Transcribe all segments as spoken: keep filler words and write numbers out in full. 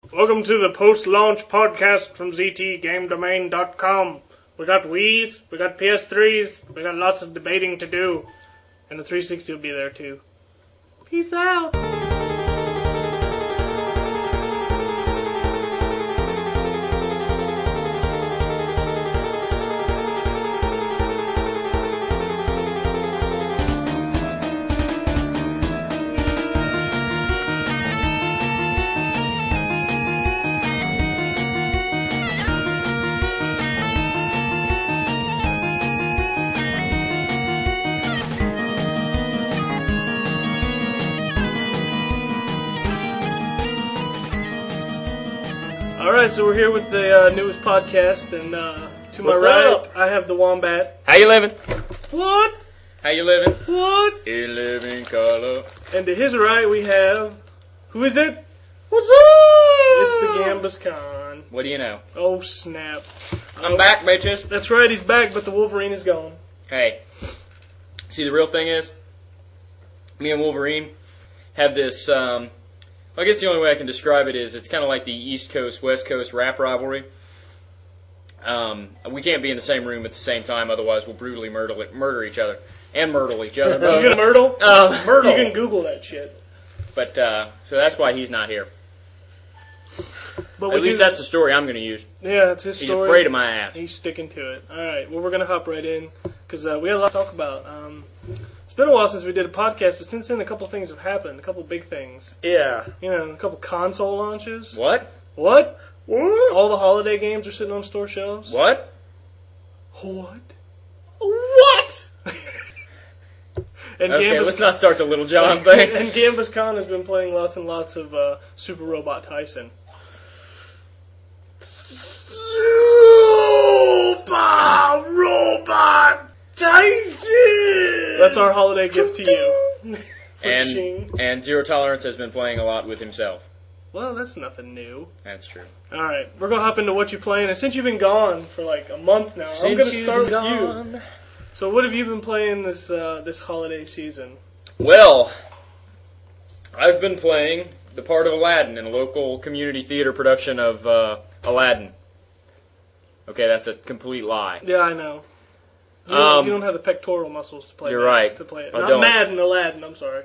Welcome to the post-launch podcast from Z T Game Domain dot com. We got Wii's, we got P S threes, we got lots of debating to do. And the three sixty will be there too. Peace out! Alright, so we're here with the uh, newest podcast, and uh, to my What's right, up? I have the Wombat. How you living? What? How you living? What? You live in color. And to his right, we have... Who is it? What's up? It's the Gambus Khan. What do you know? Oh, snap. I'm back, bitches. That's right, he's back, but the Wolverine is gone. Hey, see, the real thing is, me and Wolverine have this, um, I guess the only way I can describe it is it's kind of like the East Coast, West Coast rap rivalry. Um, we can't be in the same room at the same time, otherwise we'll brutally murder, murder each other. And myrtle each other. You gonna myrtle? Uh, myrtle. You can Google that shit. But, uh, so that's why he's not here. But At least do, that's the story I'm going to use. Yeah, that's his He's story. afraid of my ass. He's sticking to it. Alright, well, we're gonna hop right in, because uh, we had a lot to talk about. Um, it's been a while since we did a podcast, but since then a couple things have happened. A couple big things. Yeah. You know, a couple console launches. What? What? What? All the holiday games are sitting on store shelves. What? What? What? And Okay, Gambus, let's not start the Little John thing. and Gambus Khan has been playing lots and lots of uh, Super Robot Tyson. Super Robot Tyson! That's our holiday gift to you. And, and Zero Tolerance has been playing a lot with himself. Well, that's nothing new. That's true. Alright, we're going to hop into what you're playing. And since you've been gone for like a month now, I'm going to start with you. So what have you been playing this uh, this holiday season? Well, I've been playing the part of Aladdin in a local community theater production of uh, Aladdin. Okay, that's a complete lie. Yeah, I know. You, Um, don't, you don't have the pectoral muscles to play You're that, right. To play it. I Not don't. Madden, Aladdin, I'm sorry.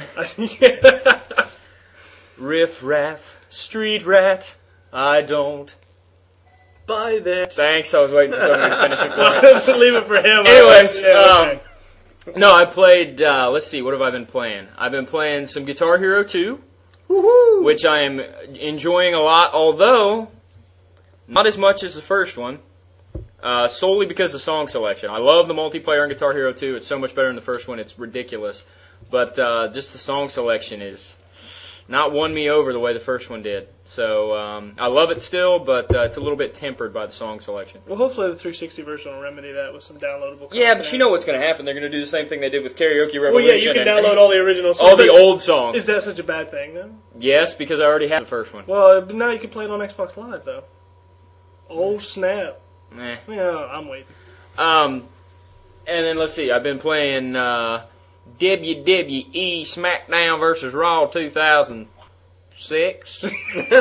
Riff Raff, Street Rat, I don't. Buy that. Thanks, I was waiting for somebody to finish it for me. Leave it for him. Anyways, Yeah, okay. um, no, I played, uh, let's see, what have I been playing? I've been playing some Guitar Hero two, Woohoo! which I am enjoying a lot, although not as much as the first one, uh, solely because of song selection. I love the multiplayer in Guitar Hero two. It's so much better than the first one. It's ridiculous. But uh, just the song selection is not won me over the way the first one did. So um, I love it still, but uh, it's a little bit tempered by the song selection. Well, hopefully the three sixty version will remedy that with some downloadable content. Yeah, but you know what's going to happen. They're going to do the same thing they did with Karaoke Revolution. Well, yeah, you can and download all the original songs. all the but old songs. Is that such a bad thing, then? Yes, because I already have the first one. Well, but now you can play it on Xbox Live, though. Oh, snap. Eh. Yeah, I'm waiting. Um, and then let's see. I've been playing uh, W W E SmackDown versus Raw two thousand six or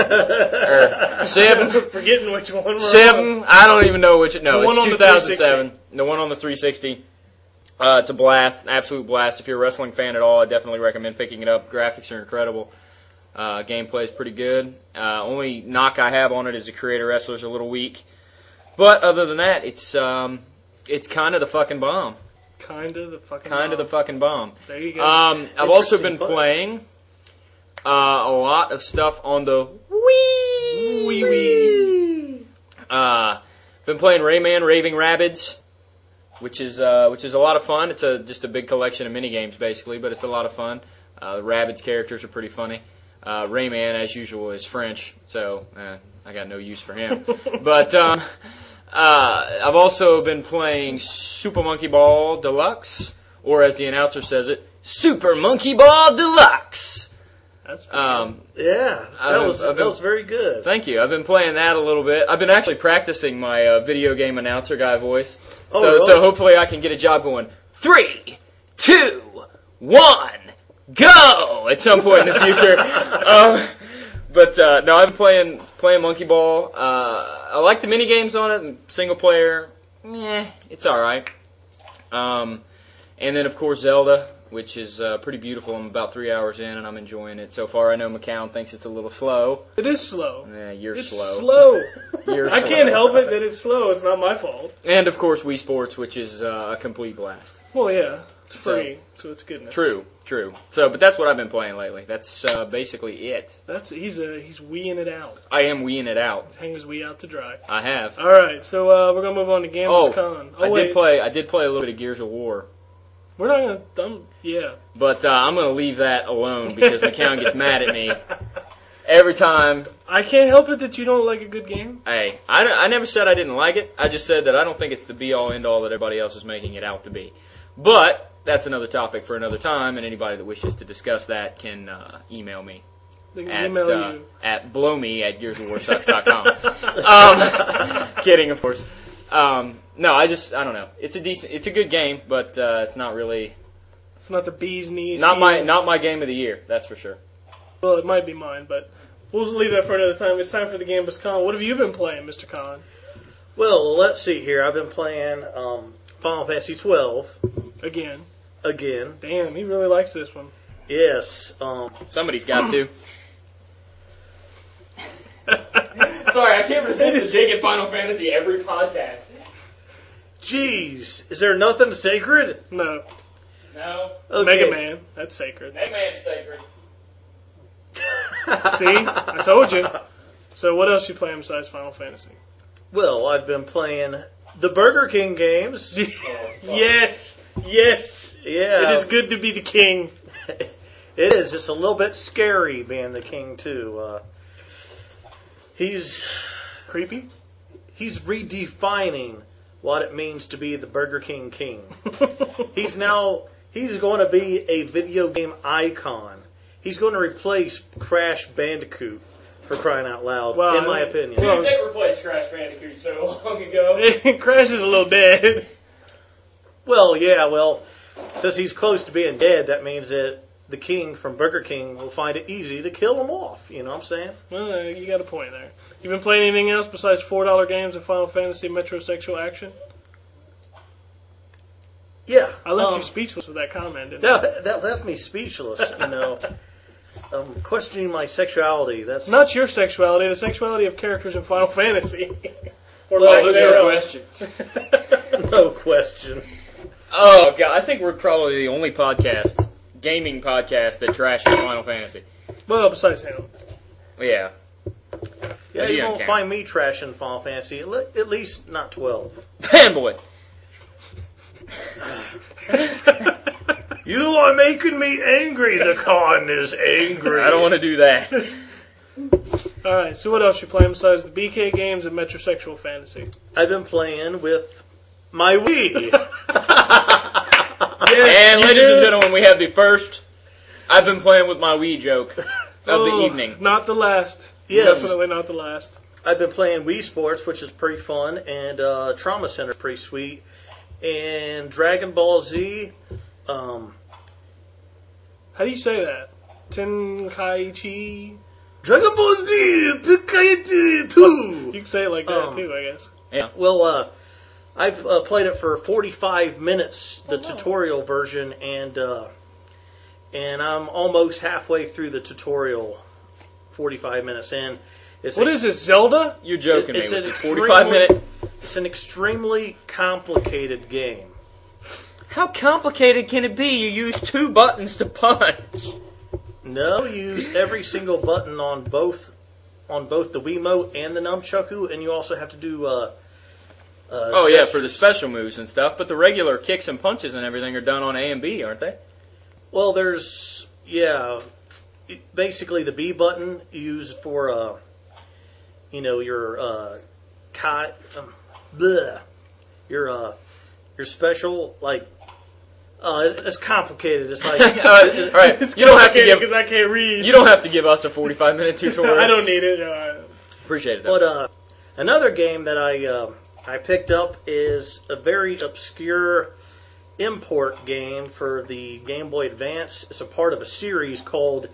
seven. Forgetting which one we're Seven. on. I don't even know which. No, The one it's on the two thousand seven. The one on the three sixty. Uh, it's a blast, an absolute blast. If you're a wrestling fan at all, I definitely recommend picking it up. Graphics are incredible. Uh, gameplay is pretty good. Uh, only knock I have on it is the creator wrestler's a little weak. But other than that, it's um, it's kind of the fucking bomb. Kind of the fucking Kind of the fucking bomb. There you go. Um, I've also been Interesting playing uh, a lot of stuff on the Wii. Wee wee. Uh, been playing Rayman Raving Rabbids, which is uh, which is a lot of fun. It's a just a big collection of mini games basically, but it's a lot of fun. Uh, the Rabbids characters are pretty funny. Uh, Rayman, as usual, is French, so uh, I got no use for him. But um, uh, I've also been playing Super Monkey Ball Deluxe, or as the announcer says it, Super Monkey Ball Deluxe. That's pretty Um, Yeah, I've that been- was I've that been- was very good. Thank you. I've been playing that a little bit. I've been actually practicing my uh, video game announcer guy voice. Oh, so, really? so hopefully I can get a job going. Three, two, one, go! At some point in the future. um, But uh, no, I've been playing playing Monkey Ball. Uh, I like the mini games on it. Single player, yeah, it's all right. Um, and then of course Zelda, which is uh, pretty beautiful. I'm about three hours in, and I'm enjoying it so far. I know McCown thinks it's a little slow. It is slow. Yeah, you're It's slow. slow. You're I slow. can't help it that it's slow. It's not my fault. And of course Wii Sports, which is uh, a complete blast. Well, yeah, it's So- free, so, it's goodness. True, true. So, but that's what I've been playing lately. That's uh, basically it. That's he's a he's weeing it out. I am weeing it out. Hang his wee out to dry. I have. All right, so uh, we're gonna move on to Gambler's Oh, Con. Oh I wait, did play. I did play a little bit of Gears of War. we're not gonna. Um, yeah. But uh, I'm going to leave that alone because McCown gets mad at me every time. I can't help it that you don't like a good game. Hey, I, I never said I didn't like it. I just said that I don't think it's the be-all, end-all that everybody else is making it out to be. But that's another topic for another time, and anybody that wishes to discuss that can uh, email me They can at, email uh, you. at blowme at gears of war sucks dot com. um, kidding, of course. Um, no, I just, I don't know. It's a decent, it's a good game, but uh, it's not really... It's not the bee's knees. Not my heel. not my game of the year, that's for sure. Well, it might be mine, but we'll leave that for another time. It's time for the Gambler's Con. What have you been playing, Mister Con? Well, let's see here. I've been playing um, Final Fantasy twelve Again. again. Damn, he really likes this one. Yes. Um, Somebody's got to. Sorry, I can't resist digging Final Fantasy every podcast. Jeez, is there nothing sacred? No. No, Okay. Mega Man. That's sacred. that man's sacred. See? I told you. So what else you playing besides Final Fantasy? Well, I've been playing the Burger King games. Yes. Yes. Yeah. It is good to be the king. It is. It's a little bit scary being the king too. Uh, he's Creepy? he's redefining what it means to be the Burger King king. He's now he's going to be a video game icon. He's going to replace Crash Bandicoot, for crying out loud, Well, in my I- opinion. well- They replaced Crash Bandicoot so long ago. Crash is a little dead. Well, yeah, well, since he's close to being dead, that means that the king from Burger King will find it easy to kill him off. You know what I'm saying? Well, uh, you got a point there. You been playing anything else besides four dollar games of Final Fantasy Metrosexual Action? Yeah. I left um, you speechless with that comment, didn't I? That, that left me speechless, you know. um, questioning my sexuality. That's Not your sexuality, the sexuality of characters in Final Fantasy. or Well, lack What's your thereof. question? no question. Oh god, I think we're probably the only podcast, gaming podcast, that trashes Final Fantasy. Well, besides him. Yeah. Yeah, You you don't won't count. find me trashing Final Fantasy. At le- at least not twelve. Fanboy. You are making me angry. The con is angry. I don't want to do that. Alright, so what else you playing besides the B K games and Metrosexual Fantasy? I've been playing with my Wii. Yes, And you ladies do. and gentlemen, we have the first I've been playing with my Wii joke of Oh, the evening. Not the last. Yes. Definitely not the last. I've been playing Wii Sports, which is pretty fun, and uh, Trauma Center is pretty sweet, and Dragon Ball Z. Um, How do you say that? Tenkaichi? Dragon Ball Z Tenkaichi two. You can say it like that Um, too, I guess. Yeah. Well, uh, I've uh, played it for forty-five minutes, the tutorial version, and uh, and I'm almost halfway through the tutorial. forty-five minutes in. It's What ex- is this, Zelda? You're joking It's me an with the extremely- forty-five minute. It's an extremely complicated game. How complicated can it be? You use two buttons to punch. No, you use every single button on both on both the Wiimote and the Nunchaku, and you also have to do. Uh, uh, Oh yeah, for the gestures. special moves and stuff. But the regular kicks and punches and everything are done on A and B, aren't they? Well, there's yeah, it- basically the B button you use for uh, you know your uh, ki- um, bleh, your uh, your special like. Uh, it's complicated. It's like Uh, all right, you don't have to give because I can't read. you don't have to give us a forty-five minute tutorial. I don't need it. Uh, Appreciate it. Though. But uh, another game that I uh, I picked up is a very obscure import game for the Game Boy Advance. It's a part of a series called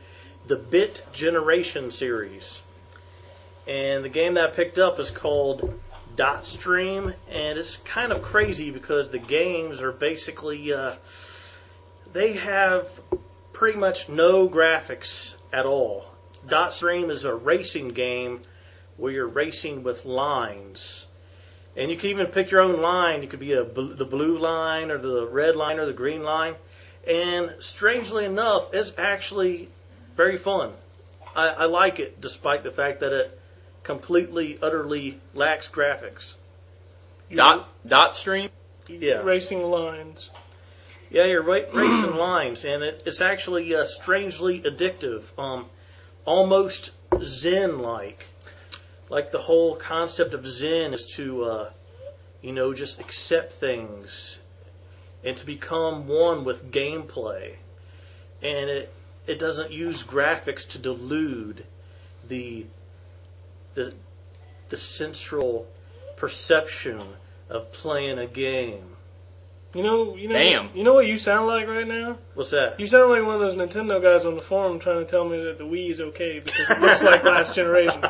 the Bit Generation series. And the game that I picked up is called Dot Stream, and it's kind of crazy because the games are basically, uh, they have pretty much no graphics at all. Dot Stream is a racing game where you're racing with lines. And you can even pick your own line. You could be a, the blue line or the red line or the green line. And strangely enough, it's actually very fun. I, I like it despite the fact that it completely, utterly lacks graphics. Dot dot stream? Yeah. Racing lines. Yeah, you're ra- racing lines, and it, it's actually uh, strangely addictive. Um, almost Zen-like. Like the whole concept of Zen is to, uh, you know, just accept things and to become one with gameplay. And it it doesn't use graphics to delude the the the central perception of playing a game. You know, you know, Damn. you know what you sound like right now? What's that? You sound like one of those Nintendo guys on the forum trying to tell me that the Wii is okay because it looks like last generation.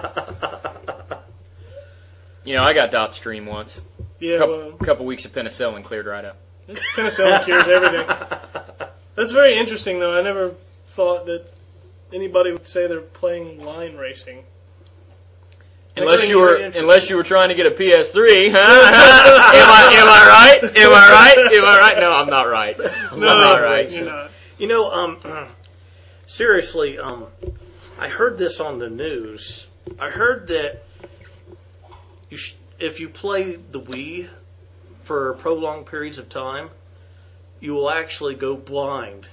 You know, I got dot stream once. Yeah, couple, well, couple weeks of penicillin cleared right up. penicillin cures everything. That's very interesting, though. I never thought that anybody would say they're playing line racing. Unless That's you were, very interesting. unless you were trying to get a P S three, huh? am I, am I right? Am I right? Am I right? No, I'm not right. I'm No, not right. you're not. You know, um, seriously, um, I heard this on the news. I heard that you sh- if you play the Wii for prolonged periods of time, you will actually go blind.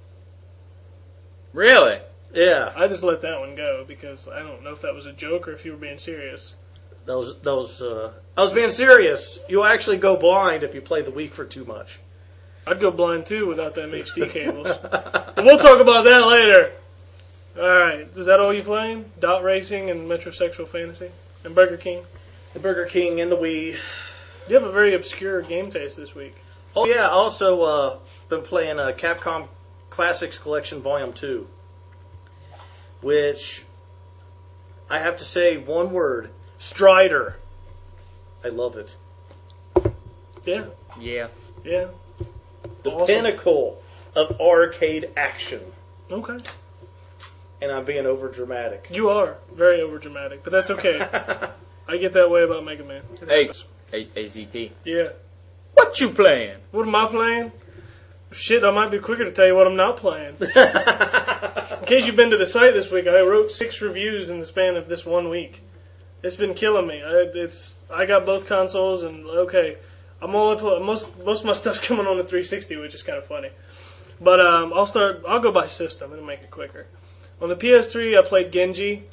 Really? Yeah, I just let that one go because I don't know if that was a joke or if you were being serious. that was that was. Uh, I was being serious. You'll actually go blind if you play the Wii for too much. I'd go blind too without them H D cables. But we'll talk about that later. Alright, is that all you playing? Dot Racing and Metrosexual Fantasy? And Burger King? The Burger King and the Wii. You have a very obscure game taste this week. Oh yeah, I also uh, been playing uh, Capcom Classics Collection Volume two, which I have to say one word: Strider. I love it. Yeah, Yeah. yeah. The Awesome. pinnacle of arcade action. Okay. And I'm being over dramatic. You are very overdramatic, but that's okay. I get that way about Mega Man. It Hey, happens. A- AZT. Yeah. What you playing? What am I playing? Shit, I might be quicker to tell you what I'm not playing. In case you've been to the site this week, I wrote six reviews in the span of this one week. It's been killing me. I, it's I got both consoles, and okay, I'm only pl- most most of my stuff's coming on the three sixty, which is kind of funny. But um, I'll start. I'll go by system and make it quicker. On the P S three, I played Genji.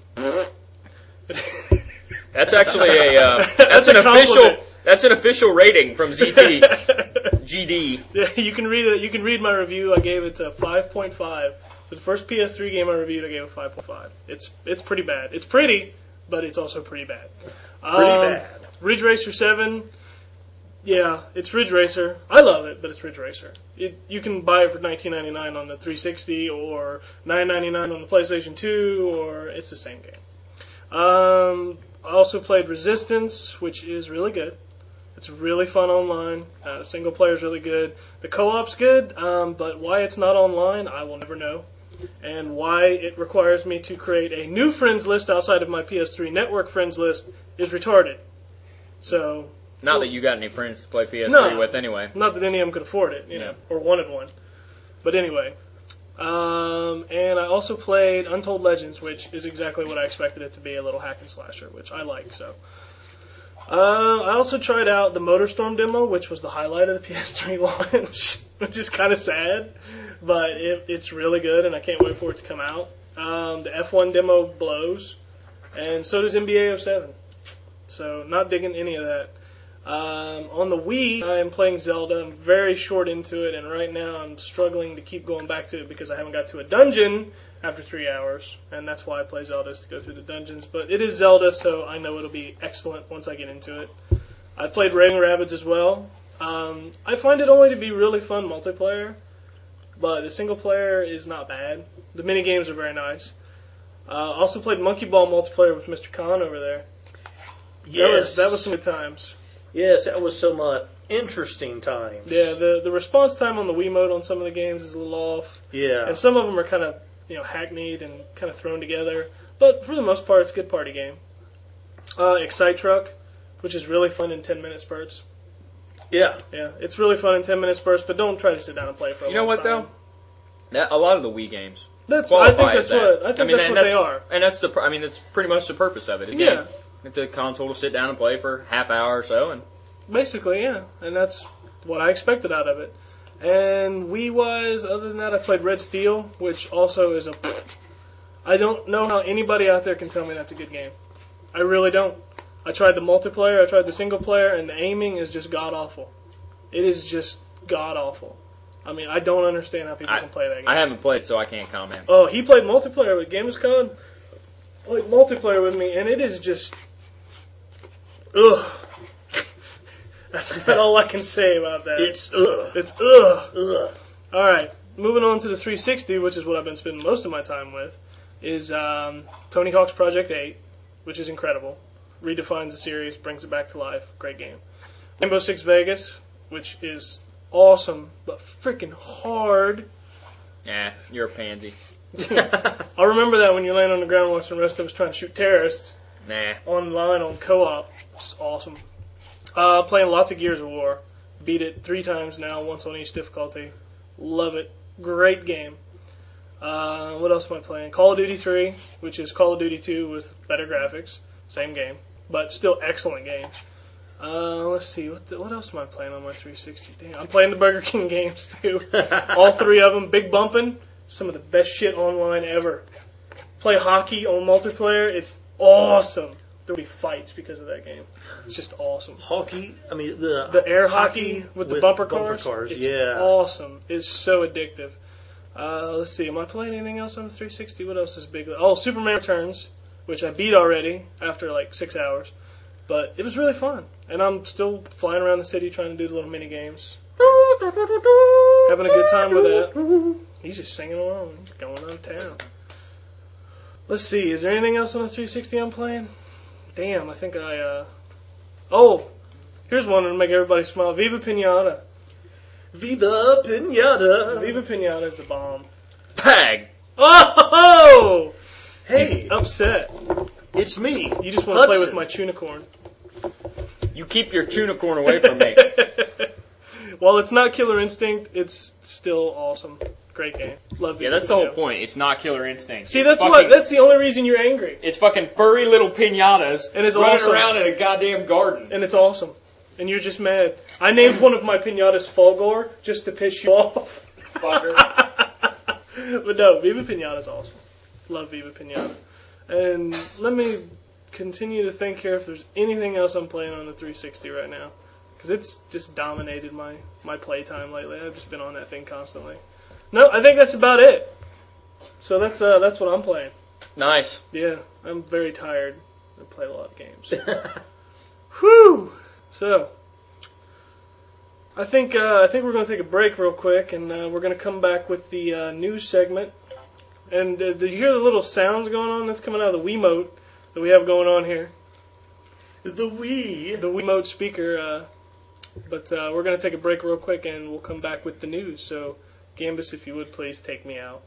That's actually a uh, that's, That's an a official compliment. that's an official rating from Z T G D. Yeah, you can read it. You can read my review. I gave it a five point five. So the first P S three game I reviewed, I gave it five point five. It's it's pretty bad. It's pretty, but it's also pretty bad. Pretty Um, bad. Ridge Racer seven. Yeah, it's Ridge Racer. I love it, but it's Ridge Racer. It, you can buy it for nineteen ninety-nine on the three sixty or nine ninety-nine on the PlayStation two, or it's the same game. Um, I also played Resistance, which is really good. It's really fun online. Uh, the single player is really good. The co-op's good, um, but why it's not online, I will never know. And why it requires me to create a new friends list outside of my P S three network friends list is retarded. So, Not that you got any friends to play P S three No. with anyway. not that any of them could afford it, you know, or wanted one. But anyway. Um, and I also played Untold Legends, which is exactly what I expected it to be, a little hack and slasher, which I like, so. Uh, I also tried out the MotorStorm demo, which was the highlight of the P S three launch, which is kind of sad, but it, it's really good, and I can't wait for it to come out. Um, the F one demo blows, and so does N B A oh seven. So, not digging any of that. Um, on the Wii, I am playing Zelda. I'm very short into it, and right now I'm struggling to keep going back to it because I haven't got to a dungeon after three hours, and that's why I play Zelda, is to go through the dungeons. But it is Zelda, so I know it'll be excellent once I get into it. I played Raving Rabbids as well. Um, I find it only to be really fun multiplayer, but the single player is not bad. The mini games are very nice. Uh, also played Monkey Ball multiplayer with Mister Khan over there. Yes. That was, that was some good times. Yes, that was some uh, interesting times. Yeah, the, the response time on the Wiimote on some of the games is a little off. Yeah. And some of them are kind of, you know, hackneyed and kind of thrown together. But for the most part, it's a good party game. Uh, Excite Truck, which is really fun in ten-minute spurts. Yeah. Yeah, it's really fun in ten-minute spurts, but don't try to sit down and play for a You know long what, time. though? That, a lot of the Wii games That's, I think qualify that's as that. what, I think mean, that's and what they are. And that's the, pr- I mean, that's pretty much the purpose of it. Again, Yeah. It's a console to sit down and play for half hour or so, and Basically, yeah. And that's what I expected out of it. And Wii-wise, other than that, I played Red Steel, which also is a... I don't know how anybody out there can tell me that's a good game. I really don't. I tried the multiplayer, I tried the single player, and the aiming is just god-awful. It is just god-awful. I mean, I don't understand how people I, can play that game. I haven't played, so I can't comment. Oh, he played multiplayer with Gamescom. Played multiplayer with me, and it is just... Ugh. That's about all I can say about that. It's ugh. It's ugh. Ugh. Alright, moving on to the three sixty, which is what I've been spending most of my time with, is um, Tony Hawk's Project eight, which is incredible. Redefines the series, brings it back to life. Great game. Rainbow Six Vegas, which is awesome, but freaking hard. Yeah, you're a pansy. I remember that when you land on the ground watching the rest of us trying to shoot terrorists Nah. online on co-op. It's awesome. Uh, playing lots of Gears of War. Beat it three times now, once on each difficulty. Love it. Great game. Uh, what else am I playing? Call of Duty three, which is Call of Duty two with better graphics. Same game, but still excellent game. Uh, let's see, what the, what else am I playing on my three sixty? Damn, I'm playing the Burger King games too. All three of them. Big Bumpin', some of the best shit online ever. Play hockey on multiplayer, it's awesome. There'll be fights because of that game. It's just awesome. Hockey, I mean, the... The air hockey, with the bumper cars. Bumper cars, it's yeah. awesome. It's so addictive. Uh, let's see, am I playing anything else on the three sixty? What else is big? Oh, Superman Returns, which I beat already after like six hours. But it was really fun. And I'm still flying around the city trying to do the little mini games. Having a good time with that. He's just singing along. He's going on town. Let's see, is there anything else on the three sixty I'm playing? Damn, I think I, uh... Oh! Here's one that'll make everybody smile. Viva Pinata. Viva Pinata! Viva Pinata is the bomb. Pag! Oh! Hey, He's upset. it's me. You just want to play with Hudson. my tunicorn. You keep your tunicorn away from me. While it's not Killer Instinct, it's still awesome. Great game. Love Viva Yeah, that's the whole Pinata. point. It's not Killer Instinct. See, It's that's fucking, what. That's the only reason you're angry. It's fucking furry little pinatas And it's running awesome. around in a goddamn garden. And it's awesome. And you're just mad. I named one of my pinatas Fulgore just to piss you off. Fucker. But no, Viva Pinata's awesome. Love Viva Pinata. And let me continue to think here if there's anything else I'm playing on the three sixty right now. Because it's just dominated my, my playtime lately. I've just been on that thing constantly. No, I think that's about it. So that's uh, that's what I'm playing. Nice. Yeah, I'm very tired. I play a lot of games. Whew! So, I think uh, I think we're going to take a break real quick, and uh, we're going to come back with the uh, news segment. And uh, do you hear the little sounds going on that's coming out of the Wiimote that we have going on here? The Wii. The Wiimote speaker. Uh, but uh, we're going to take a break real quick, and we'll come back with the news. So, Gambus, if you would please take me out.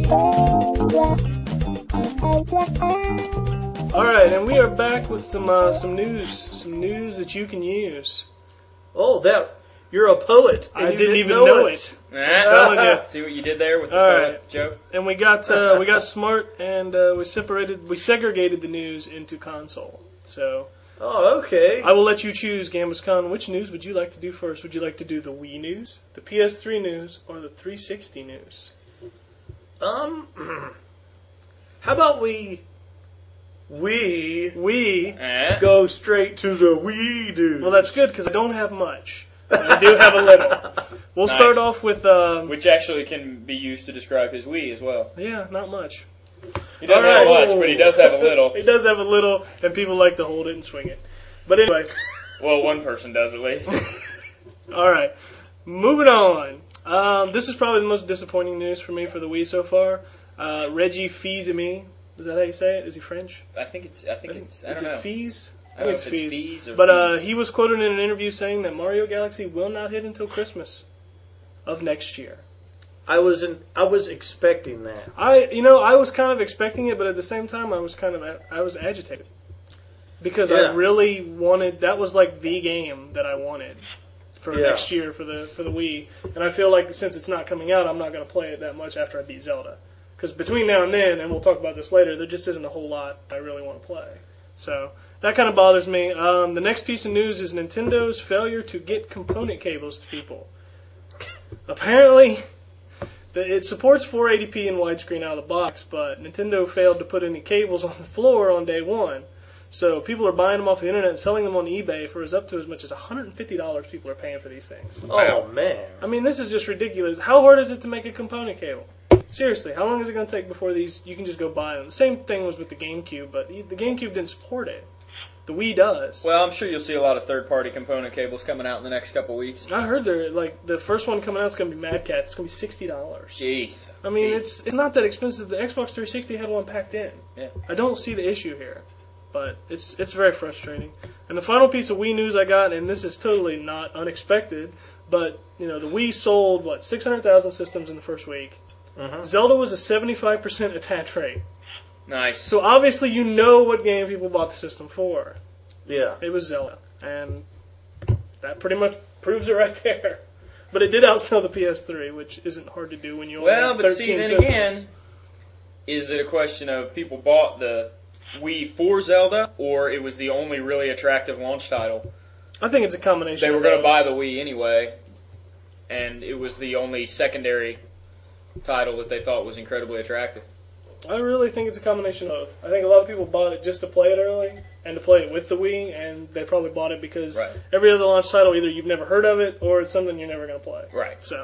All right, and we are back with some uh, some news, some news that you can use. Oh, that you're a poet. and I you didn't, even know, know it. it. Eh, telling you. See what you did there with the All poet right. joke? And we got uh, we got smart, and uh, we separated, we segregated the news into console. So Oh, okay. I will let you choose, Gambus Khan. Which news would you like to do first? Would you like to do the Wii news, the P S three news, or the three sixty news? Um, how about we we We. Eh? go straight to the Wii news? Well, that's good because I don't have much. I do have a little. We'll Nice. start off with um, Which actually can be used to describe his Wii as well. yeah, not much. He doesn't All have right. much, but he does have a little. He does have a little, and people like to hold it and swing it. But anyway, Well, one person does at least. all right. Moving on. Um, this is probably the most disappointing news for me for the Wii so far. Uh, Reggie Fils-Aimé. Is that how you say it? Is he French? I think it's. I think it's. I Is don't know. it Fees? I don't know if it's Fees or But uh, Fees. he was quoted in an interview saying that Mario Galaxy will not hit until Christmas of next year. I was in, I was expecting that. I, you know, I was kind of expecting it, but at the same time, I was kind of, I was agitated because Yeah. I really wanted. That was like the game that I wanted for Yeah. next year for the for the Wii, and I feel like since it's not coming out, I'm not going to play it that much after I beat Zelda. Because between now and then, and we'll talk about this later, there just isn't a whole lot I really want to play. So that kind of bothers me. Um, the next piece of news is Nintendo's failure to get component cables to people. Apparently, the, it supports four eighty p and widescreen out of the box, but Nintendo failed to put any cables on the floor on day one. So people are buying them off the internet and selling them on eBay for as up to as much as one hundred fifty dollars people are paying for these things. Oh man. I mean, this is just ridiculous. How hard is it to make a component cable? Seriously, how long is it going to take before these you can just go buy them? The same thing was with the GameCube, but the GameCube didn't support it. The Wii does. Well, I'm sure you'll see a lot of third-party component cables coming out in the next couple weeks. I heard they're like the first one coming out is going to be Mad Cat. It's going to be sixty dollars. Jeez. I mean, Jeez. it's it's not that expensive. The Xbox three sixty had one packed in. Yeah. I don't see the issue here, but it's it's very frustrating. And the final piece of Wii news I got, and this is totally not unexpected, but you know the Wii sold what six hundred thousand systems in the first week. Mhm. Zelda was a seventy-five percent attach rate. Nice. So obviously you know what game people bought the system for. Yeah. It was Zelda, and that pretty much proves it right there. But it did outsell the P S three, which isn't hard to do when you only Well, have but see, thirteen then systems. again, is it a question of people bought the Wii for Zelda, or it was the only really attractive launch title? I think it's a combination. They were of going to both. buy the Wii anyway, and it was the only secondary title that they thought was incredibly attractive. I really think it's a combination of both. I think a lot of people bought it just to play it early and to play it with the Wii, and they probably bought it because Right. every other launch title, either you've never heard of it or it's something you're never going to play. Right. So,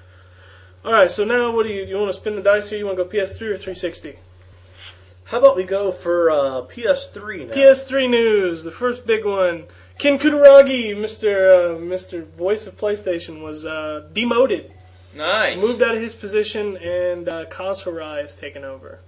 all right. So now, what do you you want to spin the dice here? You want to go P S three or three sixty? How about we go for uh, P S three now? P S three news, the first big one. Ken Kutaragi, Mister Uh, Mister Voice of PlayStation, was uh, demoted. Nice. Moved out of his position, and uh, Kaz Hirai has taken over.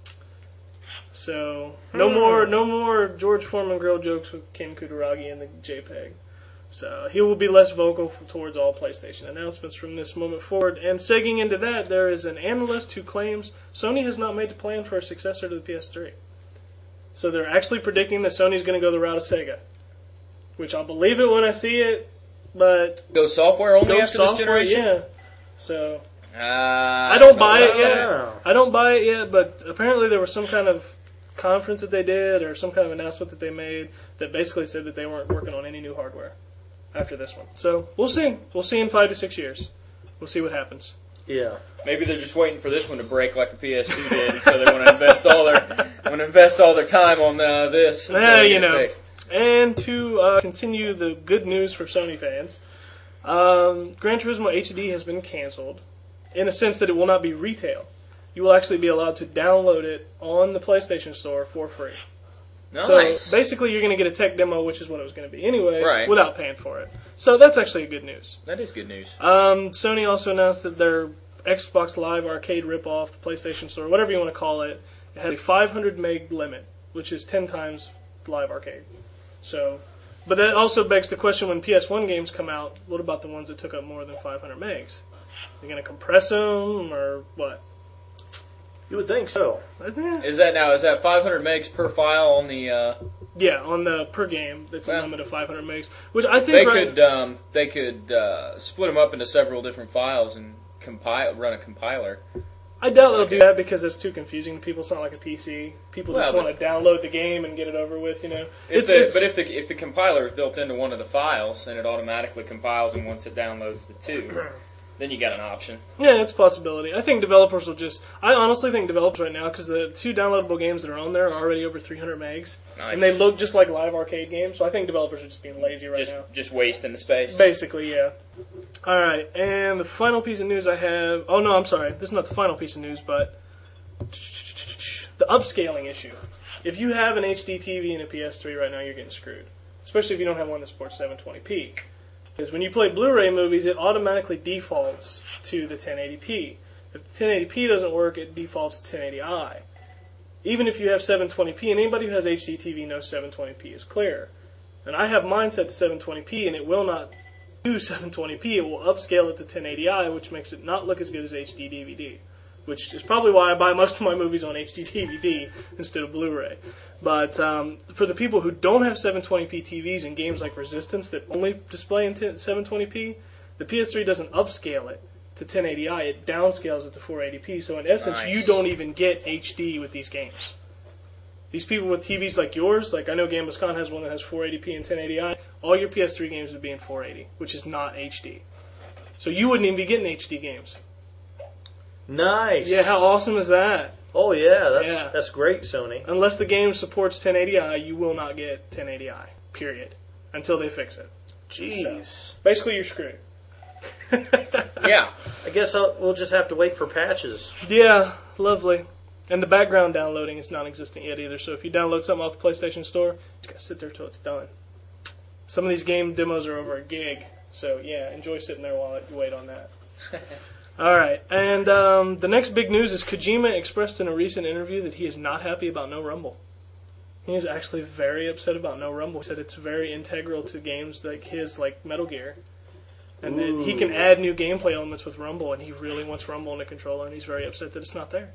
So no Hmm. more, no more George Foreman grill jokes with Ken Kutaragi and the JPEG. So he will be less vocal f- towards all PlayStation announcements from this moment forward. And segging into that, there is an analyst who claims Sony has not made a plan for a successor to the P S three. So they're actually predicting that Sony's going to go the route of Sega, which I'll believe it when I see it. But Go software only go after this software, generation? yeah. So Uh, I don't buy it know. yet. Yeah. I don't buy it yet, but apparently there was some kind of conference that they did or some kind of announcement that they made that basically said that they weren't working on any new hardware after this one. So we'll see. We'll see in five to six years. We'll see what happens. Yeah. Maybe they're just waiting for this one to break like the P S two did, so they want to invest all their want to invest all their time on uh, this. until Yeah, they you get it know. fixed. And to uh, continue the good news for Sony fans, um, Gran Turismo H D has been canceled in a sense that it will not be retail. You will actually be allowed to download it on the PlayStation Store for free. Nice. So basically, you're going to get a tech demo, which is what it was going to be anyway, Right. without paying for it. So that's actually good news. That is good news. Um, Sony also announced that their Xbox Live Arcade ripoff, the PlayStation Store, whatever you want to call it, it has a five hundred meg limit, which is ten times Live Arcade. So, but that also begs the question: when P S one games come out, what about the ones that took up more than five hundred megs? They're going to compress them or what? You would think so. Is that now? Is that five hundred megs per file on the? Uh, Yeah, on the per game, it's a Well, limit of five hundred megs, which I think they right, could um, they could uh, split them up into several different files and compile run a compiler. I doubt they'll Okay. do that because it's too confusing to people. It's not like a P C. People just Well, want to download the game and get it over with, you know. If It's, the, it's, but if the if the compiler is built into one of the files, then it automatically compiles, and once it downloads the two, then you got an option. yeah, it's a possibility. I think developers will just. I honestly think developers right now, because the two downloadable games that are on there are already over three hundred megs, Nice. and they look just like live arcade games. So I think developers are just being lazy right Just now. just wasting the space. Basically, yeah. All right, and the final piece of news I have. Oh no, I'm sorry. This is not the final piece of news, but the upscaling issue. If you have an H D T V and a P S three right now, you're getting screwed. Especially if you don't have one that supports seven twenty p. Because when you play Blu-ray movies, it automatically defaults to the ten eighty p. If the ten eighty p doesn't work, it defaults to ten eighty i. Even if you have seven twenty p, and anybody who has H D T V knows seven twenty p is clear. And I have mine set to seven twenty p, and it will not do seven twenty p. It will upscale it to ten eighty i, which makes it not look as good as H D D V D. Which is probably why I buy most of my movies on H D D V D instead of Blu-ray. But um, for the people who don't have seven twenty p T Vs and games like Resistance that only display in seven twenty p, the P S three doesn't upscale it to ten eighty i, it downscales it to four eighty p. So in essence, Nice. you don't even get H D with these games. These people with T Vs like yours, like I know GambusCon has one that has four eighty p and ten eighty i, all your P S three games would be in four eighty, which is not H D. So you wouldn't even be getting H D games. Nice. Yeah, how awesome is that? Oh yeah, that's Yeah. that's great, Sony. Unless the game supports ten eighty i, you will not get ten eighty i, period, until they fix it. Jeez. Basically, you're screwed. Yeah. I guess I'll, we'll just have to wait for patches. Yeah, lovely. And the background downloading is non-existent yet either, so if you download something off the PlayStation Store, you just gotta sit there till it's done. Some of these game demos are over a gig, so yeah, enjoy sitting there while you wait on that. Alright, and um, the next big news is Kojima expressed in a recent interview that he is not happy about No Rumble. He is actually very upset about No Rumble. He said it's very integral to games like his, like Metal Gear. And that he can add new gameplay elements with Rumble, and he really wants Rumble in the controller, and he's very upset that it's not there.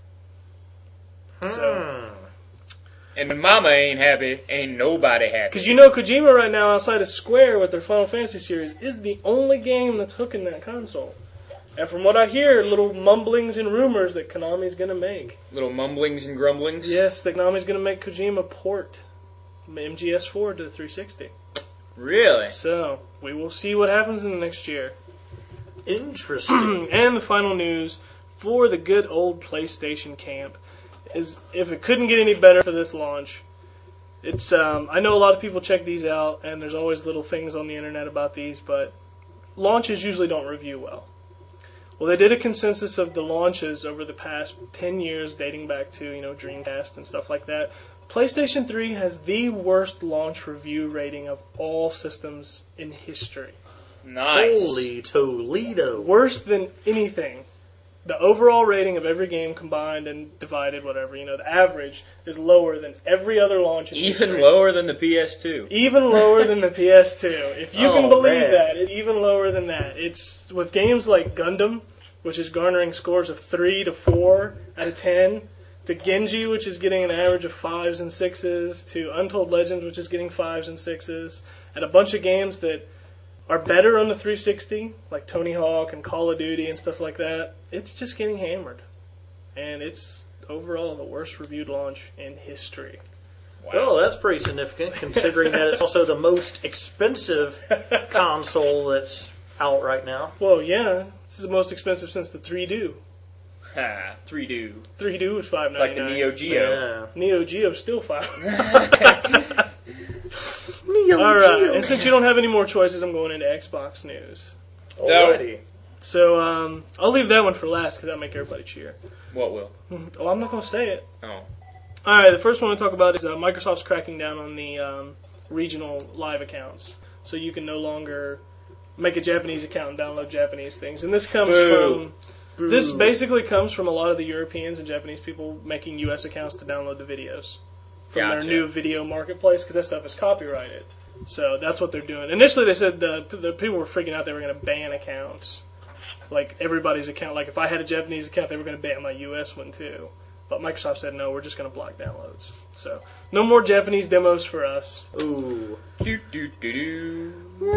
So, And when Mama ain't happy, ain't nobody happy. because you know Kojima right now outside of Square with their Final Fantasy series is the only game that's hooking that console. And from what I hear, little mumblings and rumors that Konami's going to make. Little mumblings and grumblings. Yes, that Konami's going to make Kojima port M G S four to three sixty. Really? So, we will see what happens in the next year. Interesting. And the final news for the good old PlayStation camp is, if it couldn't get any better for this launch, it's um, I know a lot of people check these out, and there's always little things on the internet about these, but launches usually don't review well. Well, they did a consensus of the launches over the past ten years, dating back to, you know, Dreamcast and stuff like that. PlayStation three has the worst launch review rating of all systems in history. Nice. Holy Toledo. Worse than anything. The overall rating of every game combined and divided, whatever, you know, the average is lower than every other launch in Even history. lower than the P S two. Even lower than the P S two. If you Oh, can believe man. that, it's even lower than that. It's with games like Gundam, which is garnering scores of three to four out of ten, to Genji, which is getting an average of fives and sixes, to Untold Legends, which is getting fives and sixes, and a bunch of games that are better on the three sixty, like Tony Hawk and Call of Duty and stuff like that. It's just getting hammered. And it's overall the worst reviewed launch in history. Well, that's pretty significant, considering that it's also the most expensive console that's out right now. Well, yeah, this is the most expensive since the three D O. Ha, three do. three D O was five It's like ninety the nine. Neo Geo. Yeah. Neo Geo's still five. Neo All right, Geo. and since you don't have any more choices, I'm going into Xbox news. Alrighty. So um, I'll leave that one for last because that'll make everybody cheer. What will? Oh, I'm not going to say it. Oh. All right, the first one to talk about is uh, Microsoft's cracking down on the um, regional live accounts, so you can no longer make a Japanese account and download Japanese things. And this comes Boo. from this basically comes from a lot of the Europeans and Japanese people making U S accounts to download the videos from Gotcha. their new video marketplace because that stuff is copyrighted. So that's what they're doing. Initially, they said the, the people were freaking out they were going to ban accounts, like everybody's account. Like if I had a Japanese account, they were going to ban my U S one too. But Microsoft said, no, we're just going to block downloads. So, no more Japanese demos for us. Ooh. Do, do, do, do.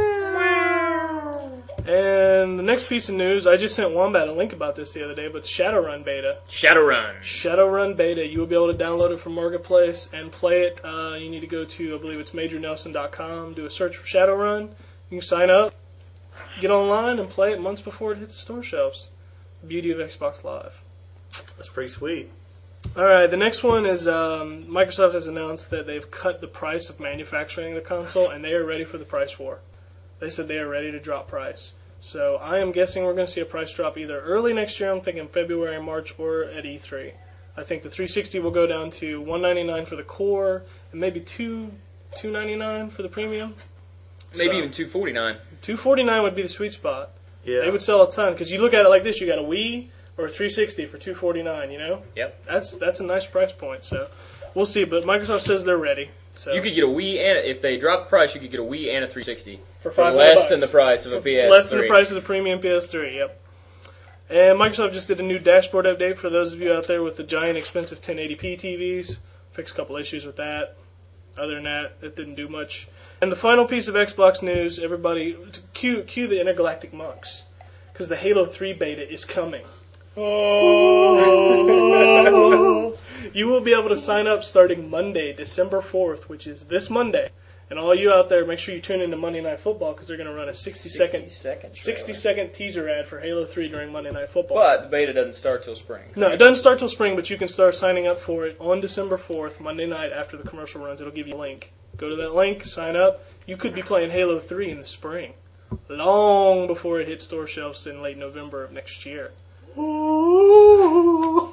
And the next piece of news, I just sent Wombat a link about this the other day, but Shadowrun beta. Shadowrun. Shadowrun beta. You will be able to download it from Marketplace and play it. Uh, you need to go to, I believe it's major nelson dot com, do a search for Shadowrun. You can sign up, get online, and play it months before it hits the store shelves. The beauty of Xbox Live. That's pretty sweet. All right, the next one is um, Microsoft has announced that they've cut the price of manufacturing the console, and they are ready for the price war. They said they are ready to drop price. So I am guessing we're going to see a price drop either early next year, I'm thinking February, March, or at E three. I think the three sixty will go down to one ninety-nine for the core, and maybe two two ninety-nine for the premium. Maybe So, even two forty-nine. two forty-nine would be the sweet spot. Yeah. They would sell a ton, because you look at it like this, you got a Wii or a three sixty for two forty-nine, you know? Yep. That's that's a nice price point, so we'll see. But Microsoft says they're ready. So You could get a Wii, and if they drop the price, you could get a Wii and a three sixty for for five less bucks. than the price of a P S three. Less than the price of the premium P S three, yep. And Microsoft just did a new dashboard update for those of you out there with the giant expensive ten eighty p T Vs. Fixed a couple issues with that. Other than that, it didn't do much. And the final piece of Xbox news, everybody, cue, cue the Intergalactic Monks. Because the Halo three beta is coming. Oh. You will be able to sign up starting Monday, December fourth, which is this Monday. And all you out there, make sure you tune into Monday Night Football because they're going to run a sixty second sixty second teaser ad for Halo three during Monday Night Football. But the beta doesn't start till spring. No, it doesn't start till spring, but you can start signing up for it on December fourth, Monday night after the commercial runs. It'll give you a link. Go to that link, sign up. You could be playing Halo three in the spring, long before it hits store shelves in late November of next year. Uh,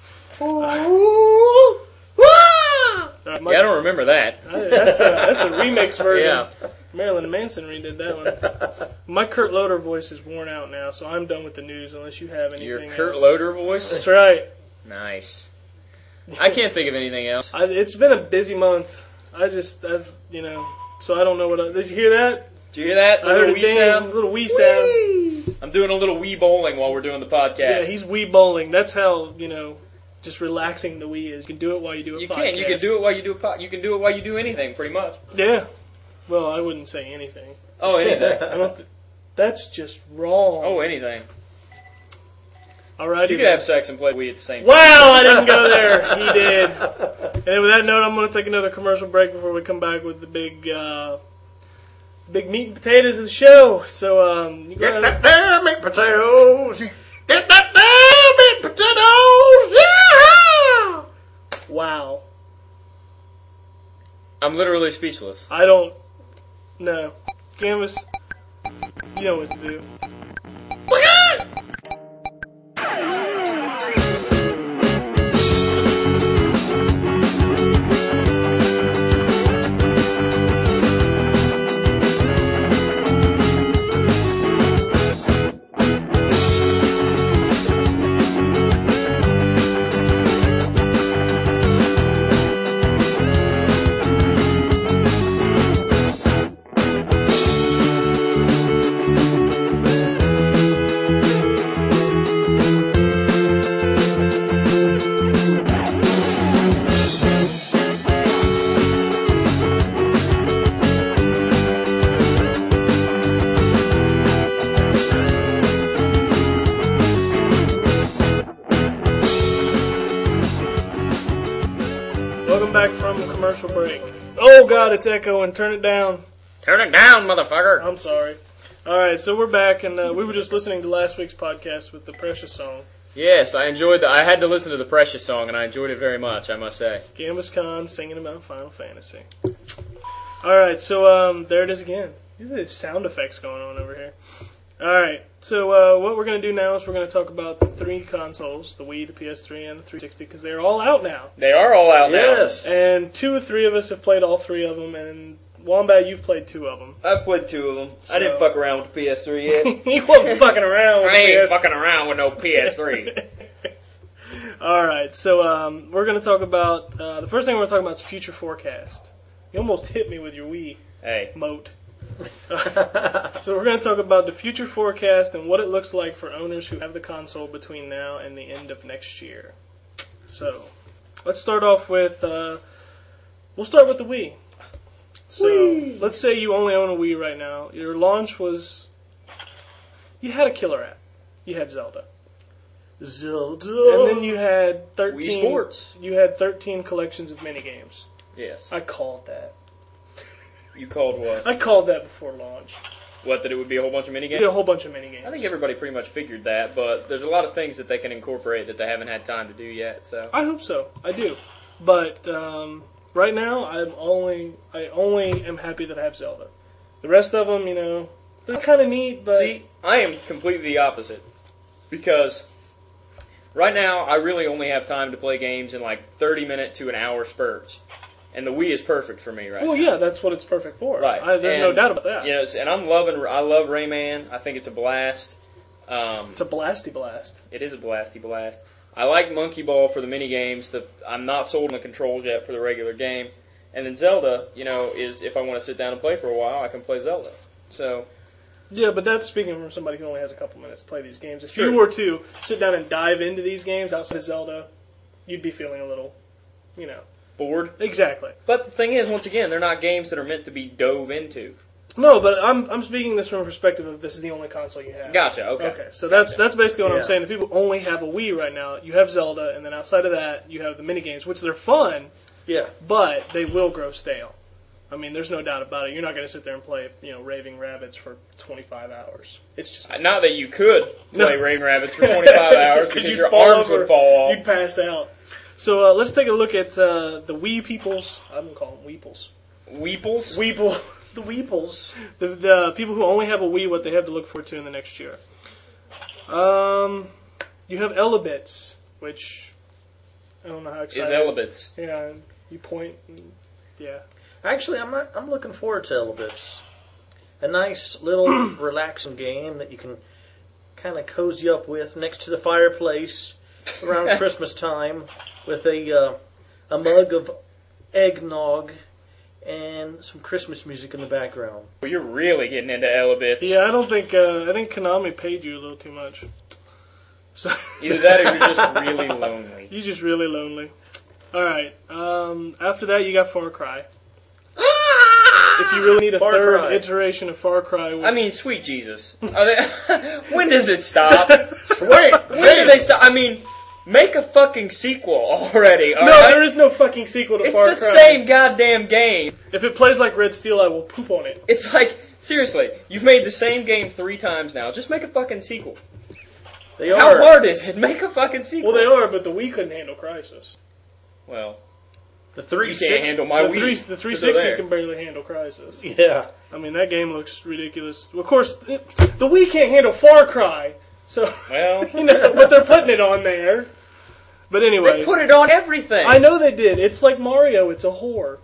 Uh, Yeah, I don't remember that. That's a, that's a remix version. Yeah. Marilyn Manson redid that one. My Kurt Loder voice is worn out now, so I'm done with the news unless you have anything Your Kurt else. Loder voice? That's right. Nice. I can't think of anything else. I, it's been a busy month. I just, I've, you know, so I don't know what. I, did you hear that? Did you hear that? I heard Little a wee ding, sound? little wee sound. I'm doing a little wee bowling while we're doing the podcast. Yeah, he's wee bowling. That's how, you know, just relaxing the Wii is. You can do it while you do a You podcast. can. You can do it while you do a pod. You can do it while you do anything, pretty much. Yeah. Well, I wouldn't say anything. Oh, anything. I don't. Th- that's just wrong. Oh, anything. Alrighty. You could then. have sex and play Wii at the same time. Wow, I didn't go there. He did. And with that note, I'm going to take another commercial break before we come back with the big, uh, big meat and potatoes of the show. So, um, you go Get ahead. that damn meat potatoes. Get that damn meat potatoes. Yeah. Wow. I'm literally speechless. I don't. No. Canvas, you know what to do. Welcome back from commercial break. Oh God, it's echoing. Turn it down. Turn it down, motherfucker. I'm sorry. All right, so we're back, and uh, we were just listening to last week's podcast with the Precious song. Yes, I enjoyed the. I had to listen to the Precious song, and I enjoyed it very much, I must say. Gambus Khan singing about Final Fantasy. All right, so um, there it is again. There's sound effects going on over here. All right, so uh, what we're going to do now is we're going to talk about the three consoles, the Wii, the P S three, and the three sixty, because they're all out now. They are all out Yes. And two or three of us have played all three of them, and Wombat, you've played two of them. I've played two of them. So- I didn't fuck around with the P S three yet. You wasn't fucking around with now. I ain't the P S. fucking around with no P S three. All right, so um, we're going to talk about, uh, the first thing we're going to talk about is future forecast. You almost hit me with your Wii Hey. moat. So we're going to talk about the future forecast and what it looks like for owners who have the console between now and the end of next year. So, let's start off with, uh, we'll start with the Wii. So, Wii. let's say you only own a Wii right now. Your launch was, you had a killer app. You had Zelda. Zelda. And then you had thirteen. Wii Sports. You had thirteen collections of minigames. Yes. I called that. You called what? I called that before launch. What, that it would be a whole bunch of minigames? Yeah, a whole bunch of minigames. I think everybody pretty much figured that, but there's a lot of things that they can incorporate that they haven't had time to do yet. So I hope so. I do. But um, right now, I'm only I only am happy that I have Zelda. The rest of them, you know, they're kind of neat. But see, I am completely the opposite because right now I really only have time to play games in like thirty minute to an hour spurts, and the Wii is perfect for me right well, now. yeah, that's what it's perfect for. Right. I, there's no And, doubt about that. You know, and I'm loving. I love Rayman. I think it's a blast. Um, It's a blasty blast. It is a blasty blast. I like Monkey Ball for the mini games. The, I'm not sold on the controls yet for the regular game. And then Zelda, you know, is if I want to sit down and play for a while, I can play Zelda. So Yeah, but that's speaking from somebody who only has a couple minutes to play these games. If Sure. you were to sit down and dive into these games outside of Zelda, you'd be feeling a little, you know. bored. Exactly. But the thing is, once again, they're not games that are meant to be dove into. No, but I'm I'm speaking this from a perspective of this is the only console you have. Gotcha. Okay. Okay, so that's that's basically what Yeah. I'm saying. The people who only have a Wii right now, you have Zelda, and then outside of that, you have the mini games, which they're fun, Yeah. but they will grow stale. I mean, there's no doubt about it. You're not going to sit there and play, you know, Raving Rabbids for twenty-five hours. It's just Not that you could play No. Raven Rabbits for twenty-five hours because you'd your fall arms over, would fall You'd off. pass out. So uh, let's take a look at uh, the Wii peoples. I'm going to call them Weeples. Weeples. Weeple. The Weeples. The, the people who only have a Wii, what they have to look forward to in the next year. Um, you have Elebits, which I don't know how excited. Is Elebits. Yeah, you point. And, yeah. Actually, I'm not, I'm looking forward to Elebits. A nice little relaxing game that you can kind of cozy up with next to the fireplace around Christmas time with a uh, a mug of eggnog and some Christmas music in the background. Well, you're really getting into Elebits. Yeah, I don't think uh, I think Konami paid you a little too much. So Either that or you're just really lonely. you're just really lonely. All right. Um, after that, you got Far Cry. If you really need a Far third Cry. iteration of Far Cry, with, I mean, sweet Jesus. Are they, when does it stop? Wait, When do they stop? I mean, make a fucking sequel already. no, alright? there is no fucking sequel to It's Far the Cry. same goddamn game. If it plays like Red Steel, I will poop on it. It's like, seriously, you've made the same game three times now. Just make a fucking sequel. They How are. hard is it? Make a fucking sequel. Well, they are, but the Wii couldn't handle Crysis. Well, The you three can't six. handle my The, Wii. three, the It's three still sixty there. can barely handle Crysis. Yeah. I mean, that game looks ridiculous. Of course, it, the Wii can't handle Far Cry, so Well, you know, but they're putting it on there. But anyway, they put it on everything. I know they did. It's like Mario. It's a whore.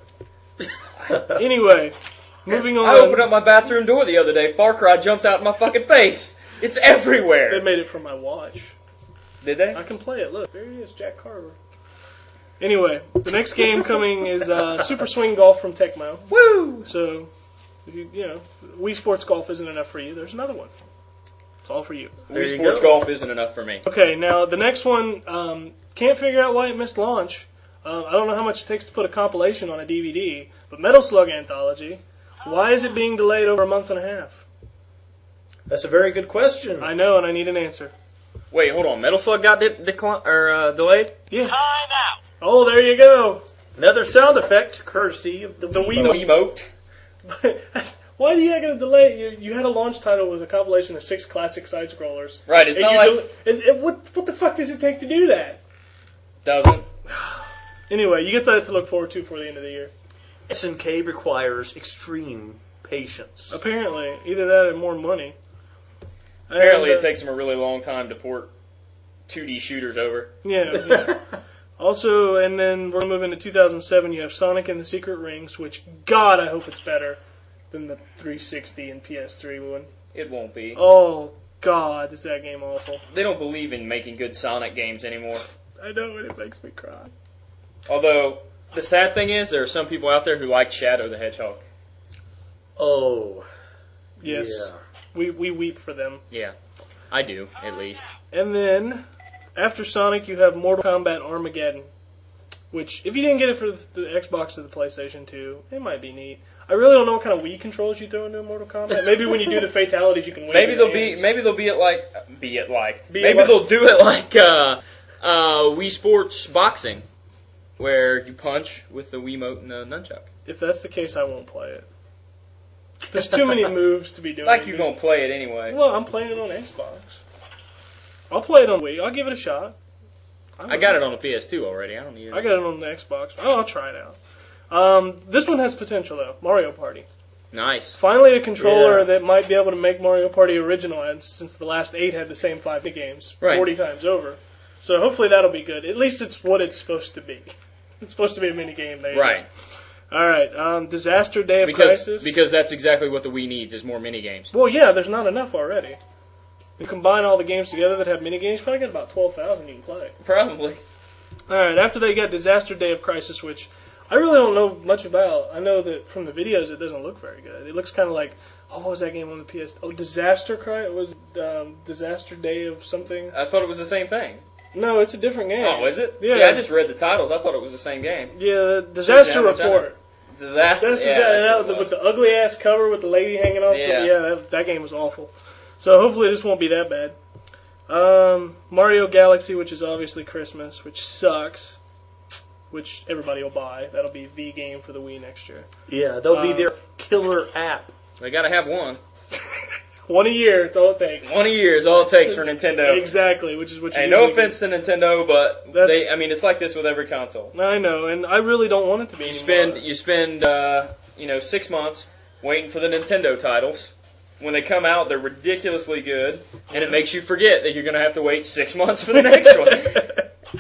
Anyway, moving on. I opened up my bathroom door the other day. Far Cry jumped out in my fucking face. It's They everywhere. made it for my watch. Did they? I can play it. Look, there he is, Jack Carver. Anyway, the next game coming is uh, Super Swing Golf from Tecmo. Woo! So, if you, you know, Wii Sports Golf isn't enough for you. There's another one. It's all for you. There Wii you Sports go. Golf isn't enough for me. Okay, now the next one, um, can't figure out why it missed launch. Um, I don't know how much it takes to put a compilation on a D V D, but Metal Slug Anthology, why is it being delayed over a month and a half? That's a very good question. I know, and I need an answer. Wait, hold on. Metal Slug got de- decli- or uh, delayed? Yeah. Oh, there you go. Another sound effect courtesy of the, The Wii. Wii- The emote. Why do you get a delay? You, you had a launch title with a compilation of six classic side scrollers. Right, it's And not you like... del- and, and what what the fuck does it take to do that? Doesn't. Anyway, you get that to look forward to for the end of the year. S N K requires extreme patience. Apparently, either that or more money. Apparently And, it uh, takes them a really long time to port two D shooters over. Yeah. yeah. Also, and then we're going to move into two thousand seven. You have Sonic and the Secret Rings, which, God, I hope it's better than the three sixty and P S three one. It won't be. Oh, God, is that game awful. They don't believe in making good Sonic games anymore. I know, and it makes me cry. Although, the sad thing is, there are some people out there who like Shadow the Hedgehog. Oh. Yes. Yeah. We, we weep for them. Yeah. I do, at least. And then, After Sonic, you have Mortal Kombat Armageddon, which, if you didn't get it for the Xbox or the PlayStation two, it might be neat. I really don't know what kind of Wii controls you throw into Mortal Kombat. Maybe when you do the fatalities, you can wave Maybe your they'll hands. be maybe they'll be it like be it like Be it maybe like- they'll do it like uh, uh, Wii Sports boxing, where you punch with the Wiimote and the nunchuck. If that's the case, I won't play it. There's too many moves to be doing. Like you're gonna play it anyway. Well, I'm playing it on Xbox. I'll play it on Wii. I'll give it a shot. I got it on the P S two already. I don't need it. I got it on the Xbox. Oh, I'll try it out. Um, this one has potential though. Mario Party. Nice. Finally, a controller Yeah. that might be able to make Mario Party original, and since the last eight had the same five games Right. forty times over. So hopefully that'll be good. At least it's what it's supposed to be. It's supposed to be a mini game. There you Right. go. All right. Um, Disaster Day of Because Crisis. because that's exactly what the Wii needs is more mini games. Well, yeah, there's not enough already. You combine all the games together that have mini games, you probably get about twelve thousand you can play. Probably. All right. After that, you got Disaster Day of Crisis, which I really don't know much about. I know that from the videos, it doesn't look very good. It looks kind of like, oh, what was that game on the P S? Oh, Disaster Cry. It was um, Disaster Day of something. I thought it was the same thing. No, it's a different game. Oh, is it? Yeah. See, I just read the titles. I thought it was the same game. Yeah, Disaster Shows you how much I know. Report. Disaster. That's yeah, yeah, that's that, what it with was. the ugly ass cover with the lady hanging off. Yeah. The, yeah, that, that game was awful. So hopefully this won't be that bad. Um, Mario Galaxy, which is obviously Christmas, which sucks. Which everybody will buy. That'll be the game for the Wii next year. Yeah, they'll be Um, their killer app. They gotta have one. One a year, it's all it takes. One a year is all it takes for Nintendo. Exactly, which is what you Hey, no usually offense to Nintendo, but That's- they, I mean, it's like this with every console. get. I know, and I really don't want it to be You anymore. spend, you spend, uh, you know, six months waiting for the Nintendo titles. When they come out, they're ridiculously good, and it makes you forget that you're going to have to wait six months for the next one.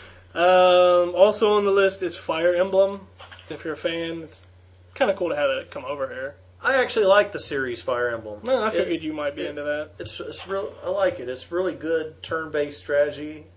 Um, also on the list is Fire Emblem. If you're a fan, it's kind of cool to have it come over here. I actually like the series Fire Emblem. Well, I figured It- you might be it- into that. It's it's real. I like it. It's really good turn-based strategy.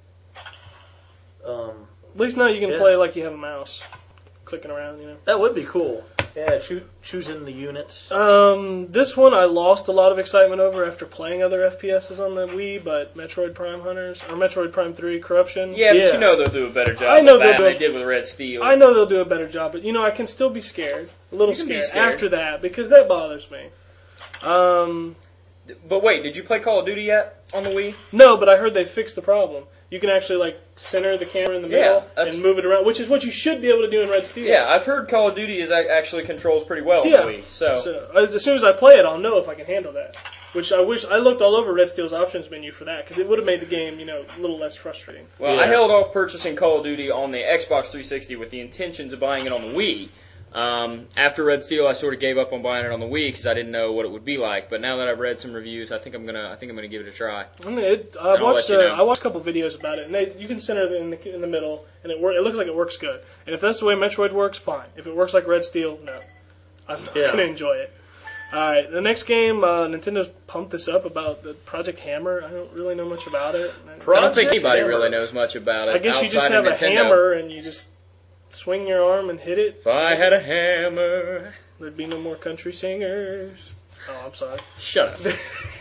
Um, At least now you can Yeah. play like you have a mouse, clicking around, you know. that would be cool. Yeah, choo- choosing the units. Um, this one I lost a lot of excitement over after playing other F P S's on the Wii, but Metroid Prime Hunters, or Metroid Prime three Corruption. Yeah, but Yeah. you know they'll do a better job I know with that they'll than do they a- did with Red Steel. I know they'll do a better job, but you know, I can still be scared. A little You can be scared, scared. after that, because that bothers me. Um, But wait, did you play Call of Duty yet on the Wii? no, but I heard they fixed the problem. You can actually like center the camera in the Yeah, middle that's- and move it around, which is what you should be able to do in Red Steel. Yeah, I've heard Call of Duty is ac- actually controls pretty well Yeah. on the Wii. So, So as, as soon as I play it, I'll know if I can handle that. Which I wish I looked all over Red Steel's options menu for that, because it would have made the game, you know, a little less frustrating. well, Yeah. I held off purchasing Call of Duty on the Xbox three sixty with the intentions of buying it on the Wii. Um, after Red Steel, I sort of gave up on buying it on the Wii because I didn't know what it would be like. But now that I've read some reviews, I think I'm gonna I think I'm gonna give it a try. I, mean, it, I I'll watched let you uh, know. I watched a couple videos about it, and they, you can center it in the in the middle, and it wor- it looks like it works good. And if that's the way Metroid works, fine. If it works like Red Steel, no, I'm not Yeah. gonna enjoy it. All right, the next game, uh, Nintendo's pumped this up about the Project Hammer. I don't really know much about it. I don't think Project anybody Hammer. really knows much about it. I guess you just outside have of a Nintendo. hammer and you just swing your arm and hit it. If I had a hammer. There'd be no more country singers. Oh, I'm sorry. Shut up.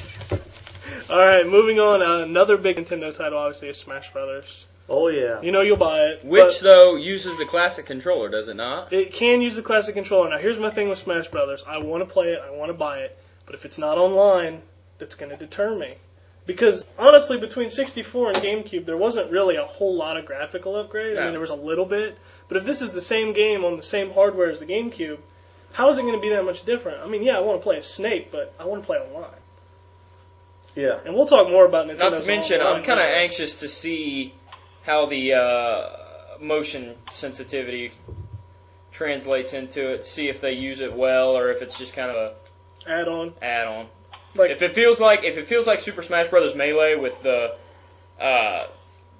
All right, moving on. Uh, another big Nintendo title, obviously, is Smash Brothers. Oh yeah. You know you'll buy it. Which, but though, uses the classic controller, does it not? it can use the classic controller. Now, here's my thing with Smash Brothers. I want to play it. I want to buy it. But if it's not online, that's going to deter me. Because, honestly, between sixty-four and GameCube, there wasn't really a whole lot of graphical upgrade. I No. mean, there was a little bit. But if this is the same game on the same hardware as the GameCube, how is it going to be that much different? I mean, yeah, I want to play as Snake, but I want to play online. Yeah. And we'll talk more about Nintendo's Not to mention, online. I'm kind of anxious to see how the uh, motion sensitivity translates into it, see if they use it well or if it's just kind of a Add-on. add-on. Like, If it feels like if it feels like Super Smash Bros. Melee with the uh,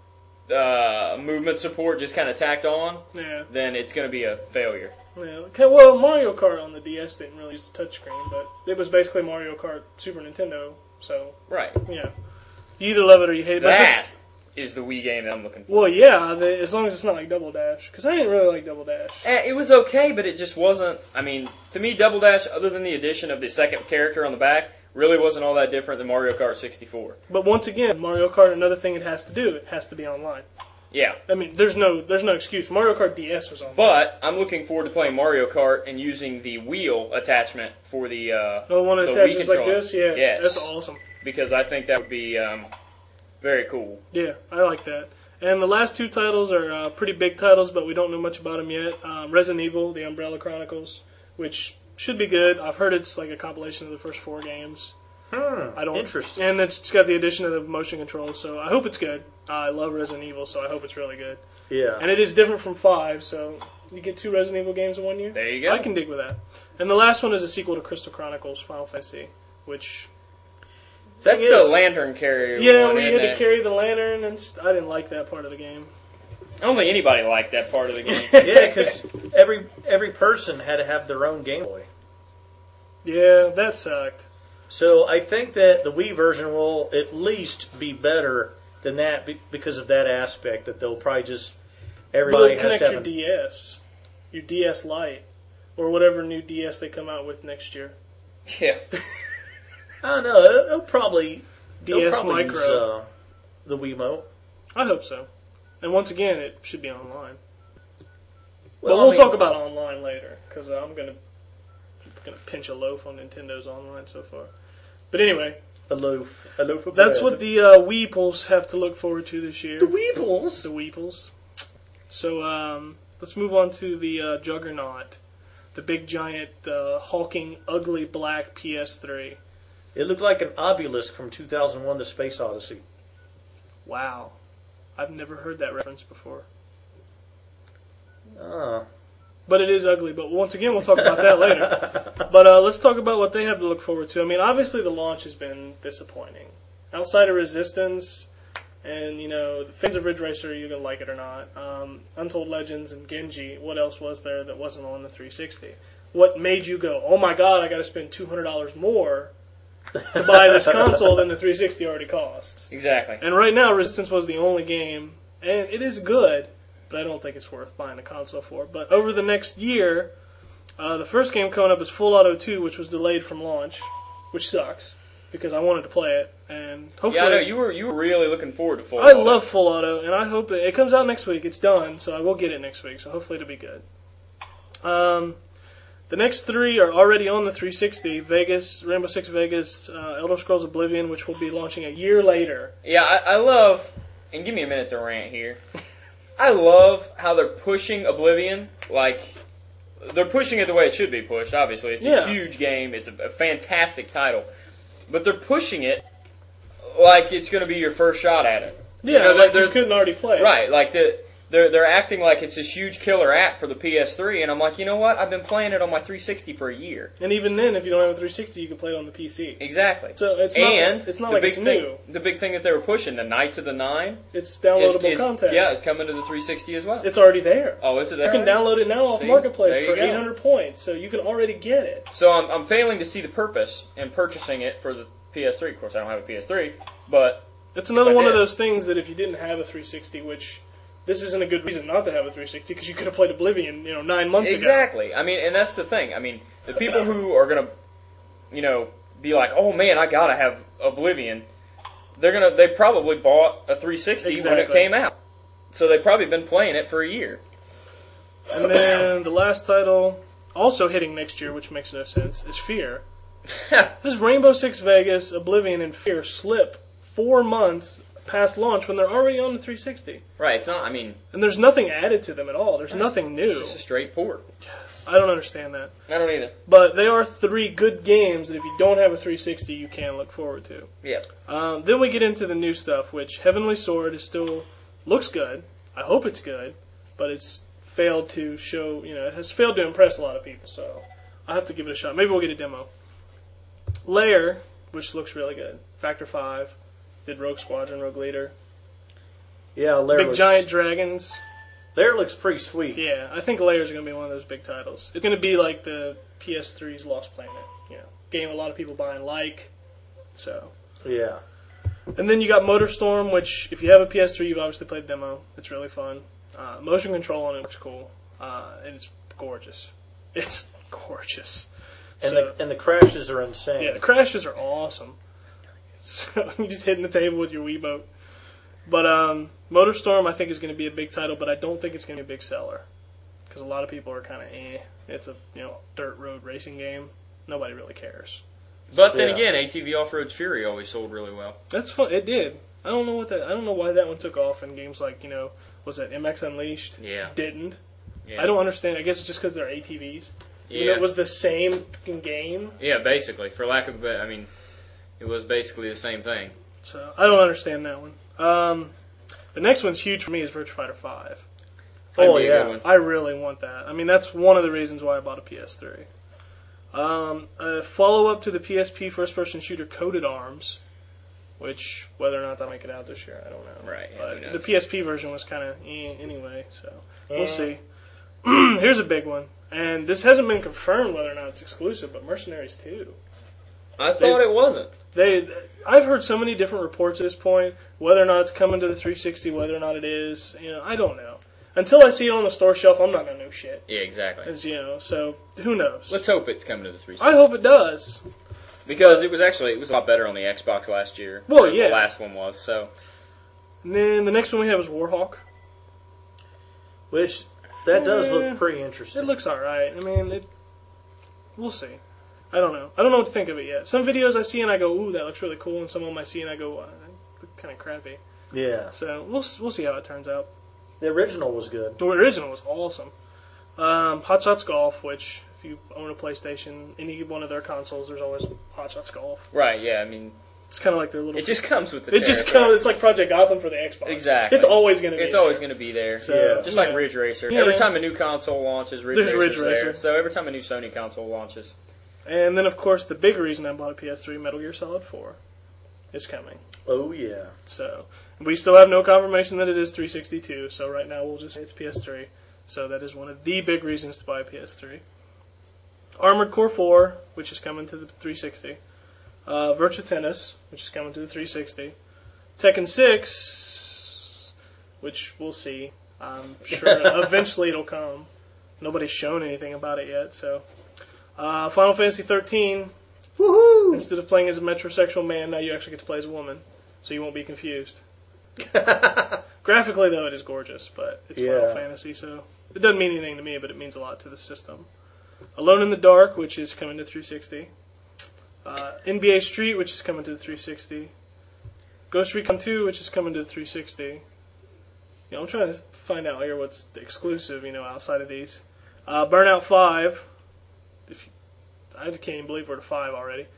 uh, movement support just kind of tacked on, yeah. then it's going to be a failure. Yeah. Okay, well, Mario Kart on the D S didn't really use the touchscreen, but it was basically Mario Kart Super Nintendo, so, Right. yeah. You either love it or you hate it. But That that's- is the Wii game that I'm looking for. well, yeah, the, as long as it's not like Double Dash. Because I didn't really like Double Dash. Eh, It was okay, but it just wasn't. I mean, to me, Double Dash, other than the addition of the second character on the back, really wasn't all that different than Mario Kart sixty-four. But once again, Mario Kart, another thing it has to do, it has to be online. Yeah. I mean, there's no there's no excuse. Mario Kart D S was online. But I'm looking forward to playing Mario Kart and using the wheel attachment for the uh, the one that the attaches Wii like controller. this? Yeah, Yes. that's awesome. Because I think that would be um, very cool. Yeah, I like that. And the last two titles are uh, pretty big titles, but we don't know much about them yet. Um, Resident Evil, The Umbrella Chronicles, which should be good. I've heard it's like a compilation of the first four games. Hmm, I don't. interesting. And it's, it's got the addition of the motion control, so I hope it's good. Uh, I love Resident Evil, so I hope it's really good. Yeah. And it is different from five, so you get two Resident Evil games in one year. There you go. I can dig with that. And the last one is a sequel to Crystal Chronicles, Final Fantasy, which That's Thing the is- lantern carrier yeah, one, where you isn't had to it? carry the lantern, and st- I didn't like that part of the game. I don't think anybody liked that part of the game. Yeah, because every every person had to have their own Game Boy. Yeah, that sucked. So I think that the Wii version will at least be better than that be- because of that aspect. That they'll probably just But everybody it'll has connect to your have. D S, your D S Lite, or whatever new D S they come out with next year. Yeah. I don't know. It'll, it'll probably D S they'll probably Micro. use, uh, the Wiimote. I hope so. And once again, it should be online. Well, but I we'll mean- talk about online later, because I'm gonna gonna pinch a loaf on Nintendo's online so far. But anyway, A loaf, a loaf of that's bread. what the uh, Weeples have to look forward to this year. the Weebles. The Weeples. So um, let's move on to the uh, Juggernaut, the big giant uh, hulking ugly black P S three. It looked like an obelisk from two thousand one: The Space Odyssey. Wow, I've never heard that reference before. Ah. But it is ugly. But once again, we'll talk about that later. But uh, let's talk about what they have to look forward to. I mean, obviously the launch has been disappointing. Outside of Resistance and, you know, fans of Ridge Racer, you're going to like it or not. Um, Untold Legends and Genji, what else was there that wasn't on the three sixty? What made you go, oh my god, I got to spend two hundred dollars more to buy this console than the three sixty already costs? Exactly. And right now, Resistance was the only game, and it is good, but I don't think it's worth buying a console for. But over the next year, uh, the first game coming up is Full Auto two, which was delayed from launch, which sucks because I wanted to play it, and hopefully Yeah, I know you were you were really looking forward to Full I Auto. love Full Auto, and I hope it, it comes out next week. It's done, so I will get it next week. So hopefully it'll be good. Um, the next three are already on the three sixty: Vegas, Rainbow Six Vegas, uh, Elder Scrolls Oblivion, which will be launching a year later. Yeah, I, I love. And give me a minute to rant here. I love how they're pushing Oblivion. Like they're pushing it the way it should be pushed. Obviously, it's Yeah. a huge game. It's a, a fantastic title, but they're pushing it like it's going to be your first shot at it. Yeah, You know, like they're- you couldn't already play it. Right, like the they're they're acting like it's this huge killer app for the P S three, and I'm like, you know what? I've been playing it on my three sixty for a year. And even then, if you don't have a three sixty, you can play it on the P C. Exactly. So it's not, and it's not the like big it's thing, new. the big thing that they were pushing, the Knights of the Nine, It's is, downloadable is- content. yeah, it's coming to the three sixty as well. It's already there. oh, is it You there? can download it now off See? Marketplace There you for go. eight hundred points, so you can already get it. So I'm I'm failing to see the purpose in purchasing it for the P S three. Of course, I don't have a P S three, but It's another I one of did. those things that if you didn't have a three sixty, which this isn't a good reason not to have a three sixty, because you could have played Oblivion, you know, nine months ago. exactly. I mean, and that's the thing. I mean, the people who are gonna, you know, be like, oh man, I gotta have Oblivion. They're gonna. They probably bought a three sixty when it Exactly. came out, so they've probably been playing it for a year. And then the last title, also hitting next year, which makes no sense, is Fear. This Rainbow Six Vegas, Oblivion, and Fear slip four months past launch when they're already on the three sixty. Right. It's not. I mean, And there's nothing added to them at all. There's nothing new. it's just a straight port. I don't understand that. I don't either. But they are three good games that if you don't have a three sixty, you can look forward to. Yeah. Um, then we get into the new stuff, which Heavenly Sword is still looks good. I hope it's good, but it's failed to show. You know, it has failed to impress a lot of people. So I have to give it a shot. Maybe we'll get a demo. Lair, which looks really good. Factor Five did Rogue Squadron, Rogue Leader, Yeah, Lair Big looks, Giant Dragons. Lair looks pretty sweet. Yeah, I think Lair is going to be one of those big titles. It's going to be like the P S three's Lost Planet. You know, game a lot of people buy and like. So. Yeah. And then you got MotorStorm, which, if you have a P S three, you've obviously played the demo. It's really fun. Uh, motion control on it looks cool. Uh, and it's gorgeous. It's gorgeous. And So- the and the crashes are insane. Yeah, the crashes are awesome. So you just hitting the table with your Wiimote. But um, MotorStorm, I think, is going to be a big title, but I don't think it's going to be a big seller because a lot of people are kind of eh. It's a you know dirt road racing game. Nobody really cares. But then Yeah. again, A T V Off-Road Fury always sold really well. That's fun. It did. I don't know what that. I don't know why that one took off in games like you know was that M X Unleashed? Yeah. Didn't. Yeah. I don't understand. I guess it's just because they're A T Vs. Yeah. You know, it was the same fucking game. Yeah, basically, for lack of a better, I mean, it was basically the same thing. So I don't understand that one. Um, the next one's huge for me is Virtua Fighter five. It's gonna Oh, be a yeah. good one. I really want that. I mean, that's one of the reasons why I bought a P S three. Um, a follow-up to the P S P first-person shooter Coded Arms, which, whether or not that'll make it out this year, I don't know. Right, yeah, But who knows? the P S P version was kind of eh, anyway, so we'll Eh. see. Here's a big one, and this hasn't been confirmed whether or not it's exclusive, but Mercenaries two. I thought it wasn't. They, I've heard so many different reports at this point, whether or not it's coming to the three sixty, whether or not it is, you know, I don't know. Until I see it on the store shelf, I'm not gonna know shit. Yeah, exactly. As you know, so who knows? Let's hope it's coming to the three I sixty. hope it does. Because it was actually, it was a lot better on the Xbox last year. Well, than yeah. The last one was, so. And then the next one we have is Warhawk. Which that does Eh, look pretty It interesting. looks alright. I mean, it. We'll see. I don't know. I don't know what to think of it yet. Some videos I see and I go, ooh, that looks really cool, and some of them I see and I go, uh, kind of crappy. Yeah. So we'll we'll see how it turns out. The original was good. The original was awesome. Um, Hot Shots Golf, which if you own a PlayStation, any one of their consoles, there's always Hot Shots Golf. Right, yeah, I mean, It's kind of like their little. it just comes with the It just territory. comes. It's like Project Gotham for the Xbox. Exactly. It's always going to be. It's there. always going to be there. So, Yeah. Just like yeah. Ridge Racer. Yeah. Every time a new console launches, Ridge There's Racer's Ridge Racer. there. So every time a new Sony console launches. And then, of course, the big reason I bought a P S three, Metal Gear Solid four, is coming. Oh yeah. So we still have no confirmation that it is three sixty-two. So right now we'll just say it's P S three. So that is one of the big reasons to buy a P S three. Armored Core four, which is coming to the three sixty. Uh, Virtua Tennis, which is coming to the three sixty. Tekken six, which we'll see. I'm sure eventually it'll come. Nobody's shown anything about it yet. So uh, Final Fantasy thirteen. Woohoo! Instead of playing as a metrosexual man, now you actually get to play as a woman, so you won't be confused. Graphically, though, it is gorgeous, but it's Final Yeah. Fantasy, so it doesn't mean anything to me, but it means a lot to the system. Alone in the Dark, which is coming to three sixty. Uh, N B A Street, which is coming to the three sixty. Ghost Recon two, which is coming to the three sixty. You know, I'm trying to find out here what's exclusive, you know, outside of these. Uh, Burnout five. If you, I can't even believe we're to five already.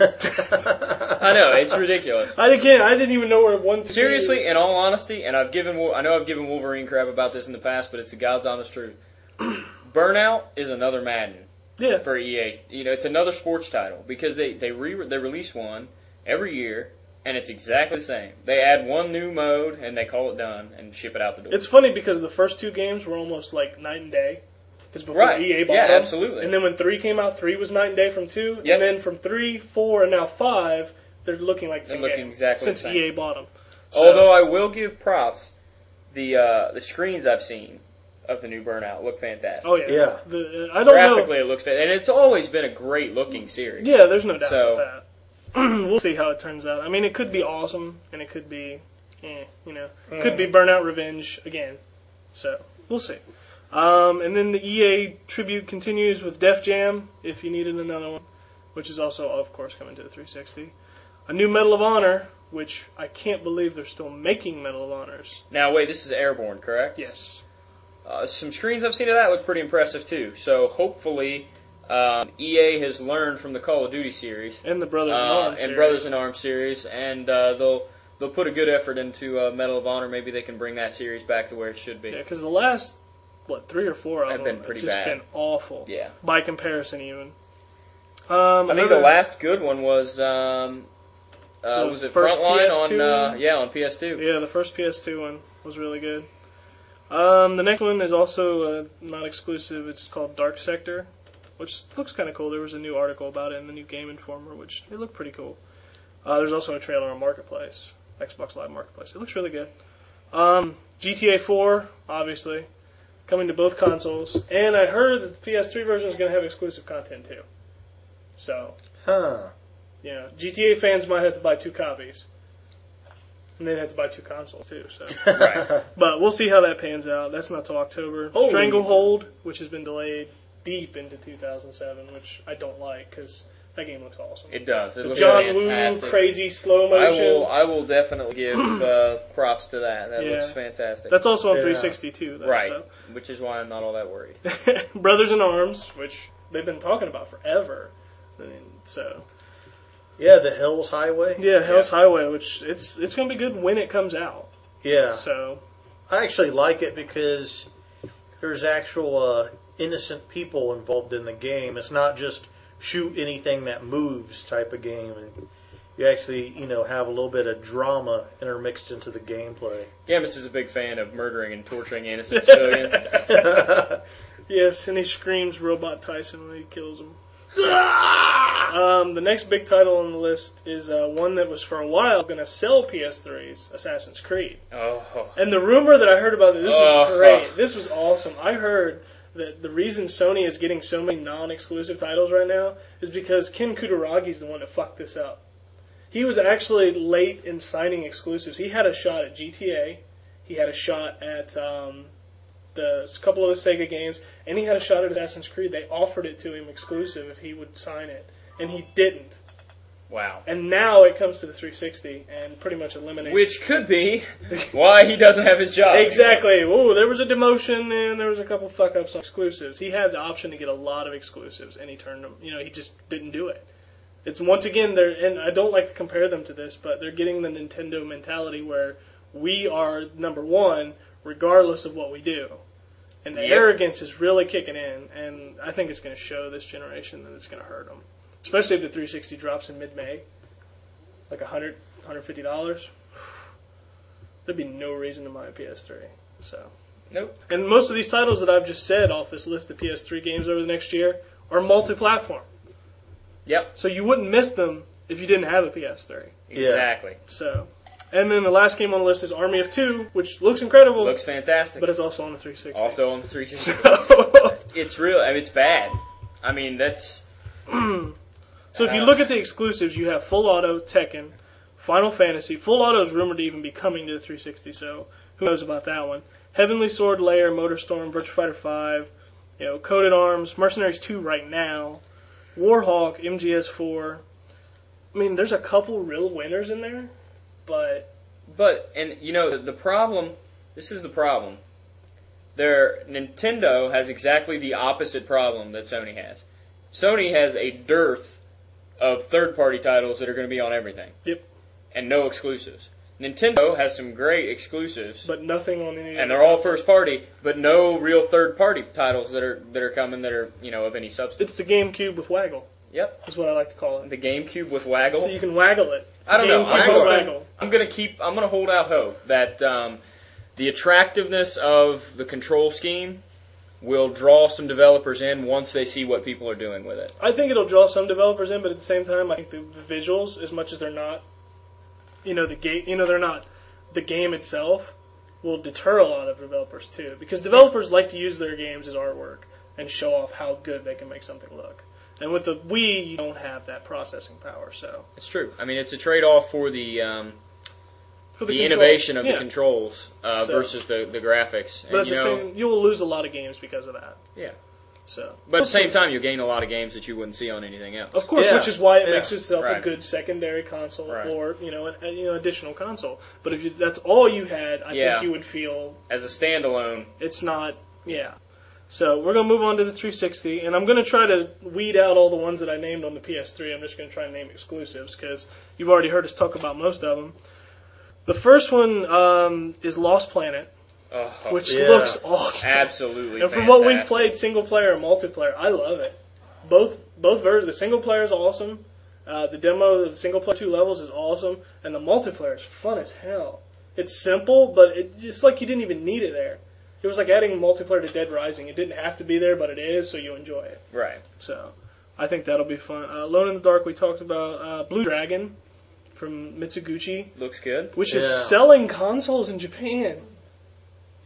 I know, it's ridiculous. I can't. I didn't even know where one. two- Seriously, in all honesty, and I've given, Wol- I know I've given Wolverine crap about this in the past, but it's the God's honest truth. Burnout is another Madden Yeah. for E A. You know, it's another sports title because they they re they release one every year, and it's exactly the same. They add one new mode and they call it done and ship it out the door. It's funny because the first two games were almost like night and day. Because before Right. E A bought Yeah, them. absolutely. And then when three came out, three was night and day from two. Yep. And then from three, four, and now five, they're looking like the They're same looking game exactly since the same. E A bought them. So, Although I will give props, the uh, the screens I've seen of the new Burnout look fantastic. oh yeah, Yeah. The, uh, I don't Graphically, know. it looks fantastic, and it's always been a great looking series. Yeah, there's no doubt So- about that. We'll see how it turns out. I mean, it could be awesome, and it could be, eh, you know, it could be Burnout Revenge again. So we'll see. Um, and then the E A tribute continues with Def Jam, if you needed another one, which is also, of course, coming to the three sixty. A new Medal of Honor, which I can't believe they're still making Medal of Honors. Now, wait, this is Airborne, correct? Yes. Uh, some screens I've seen of that look pretty impressive too. So hopefully, um, E A has learned from the Call of Duty series And the Brothers in uh, Arms. and series. Brothers in Arms series, and uh, they'll they'll put a good effort into uh, Medal of Honor. Maybe they can bring that series back to where it should be. Yeah, because the last, what, three or four of Have them been have pretty just bad. been awful. Yeah. By comparison, even. Um, I think the another- last good one was um, uh, The was it first Frontline P S two on uh, one? yeah on P S two. Yeah, the first P S two one was really good. Um, the next one is also uh, not exclusive. It's called Dark Sector, which looks kind of cool. There was a new article about it in the new Game Informer, which it looked pretty cool. Uh, there's also a trailer on Marketplace, Xbox Live Marketplace. It looks really good. Um, G T A four, obviously, coming to both consoles. And I heard that the P S three version is going to have exclusive content too. So, Huh. yeah, G T A fans might have to buy two copies. And then have to buy two consoles, too. So, Right. But we'll see how that pans out. That's not till October. Holy Stranglehold, which has been delayed deep into two thousand seven, which I don't like because that game looks awesome. It does. It The looks John fantastic. Woo, crazy slow I motion. will. I will definitely give uh, props to that. That Yeah. looks fantastic. That's also on Yeah. three sixty too, though. Right. So. Which is why I'm not all that worried. Brothers in Arms, which they've been talking about forever. I mean, so Yeah, the Hills Highway. yeah, Hell's Highway, which it's it's going to be good when it comes out. Yeah. So I actually like it because there's actual uh, innocent people involved in the game. It's not just shoot anything that moves type of game. And you actually, you know, have a little bit of drama intermixed into the gameplay. Gambus is a big fan of murdering and torturing innocent civilians. yes, and he screams Robot Tyson when he kills him. um, the next big title on the list is uh, one that was for a while going to sell P S threes, Assassin's Creed. Oh. And the rumor that I heard about this, this Oh. is great. This was awesome. I heard that the reason Sony is getting so many non-exclusive titles right now is because Ken Kutaragi's the one that fucked this up. He was actually late in signing exclusives. He had a shot at G T A. He had a shot at um, the a couple of the Sega games, and he had a shot at Assassin's Creed. They offered it to him exclusive if he would sign it, and he didn't. Wow. And now it comes to the three sixty and pretty much eliminates. Which could be why he doesn't have his job. Exactly. Oh, there was a demotion and there was a couple fuck ups on exclusives. He had the option to get a lot of exclusives, and he turned them. You know, he just didn't do it. It's once again they're, and I don't like to compare them to this, but they're getting the Nintendo mentality where we are number one regardless of what we do, and the Yep. arrogance is really kicking in. And I think it's going to show this generation that it's going to hurt them, especially if the three sixty drops in mid-May, like a hundred, hundred fifty dollars. There'd be no reason to buy a P S three. So, Nope. and most of these titles that I've just said off this list of P S three games over the next year are multi-platform. Yep. So you wouldn't miss them if you didn't have a P S three. Exactly. So, and then the last game on the list is Army of Two, which looks incredible, Looks fantastic. but it's also on the three sixty. Also on the three sixty. So, It's real. I mean, it's bad. I mean, that's so if you look at the exclusives, you have Full Auto, Tekken, Final Fantasy. Full Auto is rumored to even be coming to the three sixty, so who knows about that one? Heavenly Sword, Lair, Motorstorm, Virtua Fighter five, you know, Coded Arms, Mercenaries two right now, Warhawk, M G S four. I mean, there's a couple real winners in there, but But, and you know, the, the problem, this is the problem. Their Nintendo has exactly the opposite problem that Sony has. Sony has a dearth of third-party titles that are going to be on everything. Yep. And no exclusives. Nintendo has some great exclusives, but nothing on any. and they're all first-party, but no real third-party titles that are that are coming that are, you know, of any substance. It's the GameCube with waggle. Yep. Is what I like to call it. The GameCube with waggle. So you can waggle it. It's I don't the know. GameCube I'm with hoping, waggle. I'm gonna keep. I'm gonna hold out hope that um, the attractiveness of the control scheme will draw some developers in once they see what people are doing with it. I think it'll draw some developers in, but at the same time, I think the, the visuals, as much as they're not, you know, the game, you know, they're not the game itself, will deter a lot of developers too, because developers like to use their games as artwork and show off how good they can make something look. And with the Wii, you don't have that processing power, so It's true. I mean, it's a trade-off for the um, for the, control- innovation of yeah. the controls uh, So- versus the, the graphics. And, But at you the know, same, you will lose a lot of games because of that. yeah. So, But at the same time, you'll gain a lot of games that you wouldn't see on anything else. of course, Yeah. which is why it Yeah. makes itself a Right. good secondary console Right. or you know, an, an, you know, additional console. But if you, that's all you had, I Yeah. think you would feel As a standalone, it's not. Yeah. So we're gonna move on to the three sixty, and I'm gonna try to weed out all the ones that I named on the P S three. I'm just gonna try and name exclusives because you've already heard us talk about most of them. The first one um, is Lost Planet, oh, which Yeah. looks awesome. absolutely. And from what we've fantastic. played, single player and multiplayer, I love it. Both both versions. The single player is awesome. Uh, the demo of the single player two levels is awesome, and the multiplayer is fun as hell. It's simple, but it, it's like you didn't even need it there. It was like adding multiplayer to Dead Rising. It didn't have to be there, but it is, so you enjoy it. Right. So I think that'll be fun. Uh, Alone in the Dark, we talked about. Uh, Blue Dragon from Mitsuguchi, Looks good. which Yeah. is selling consoles in Japan.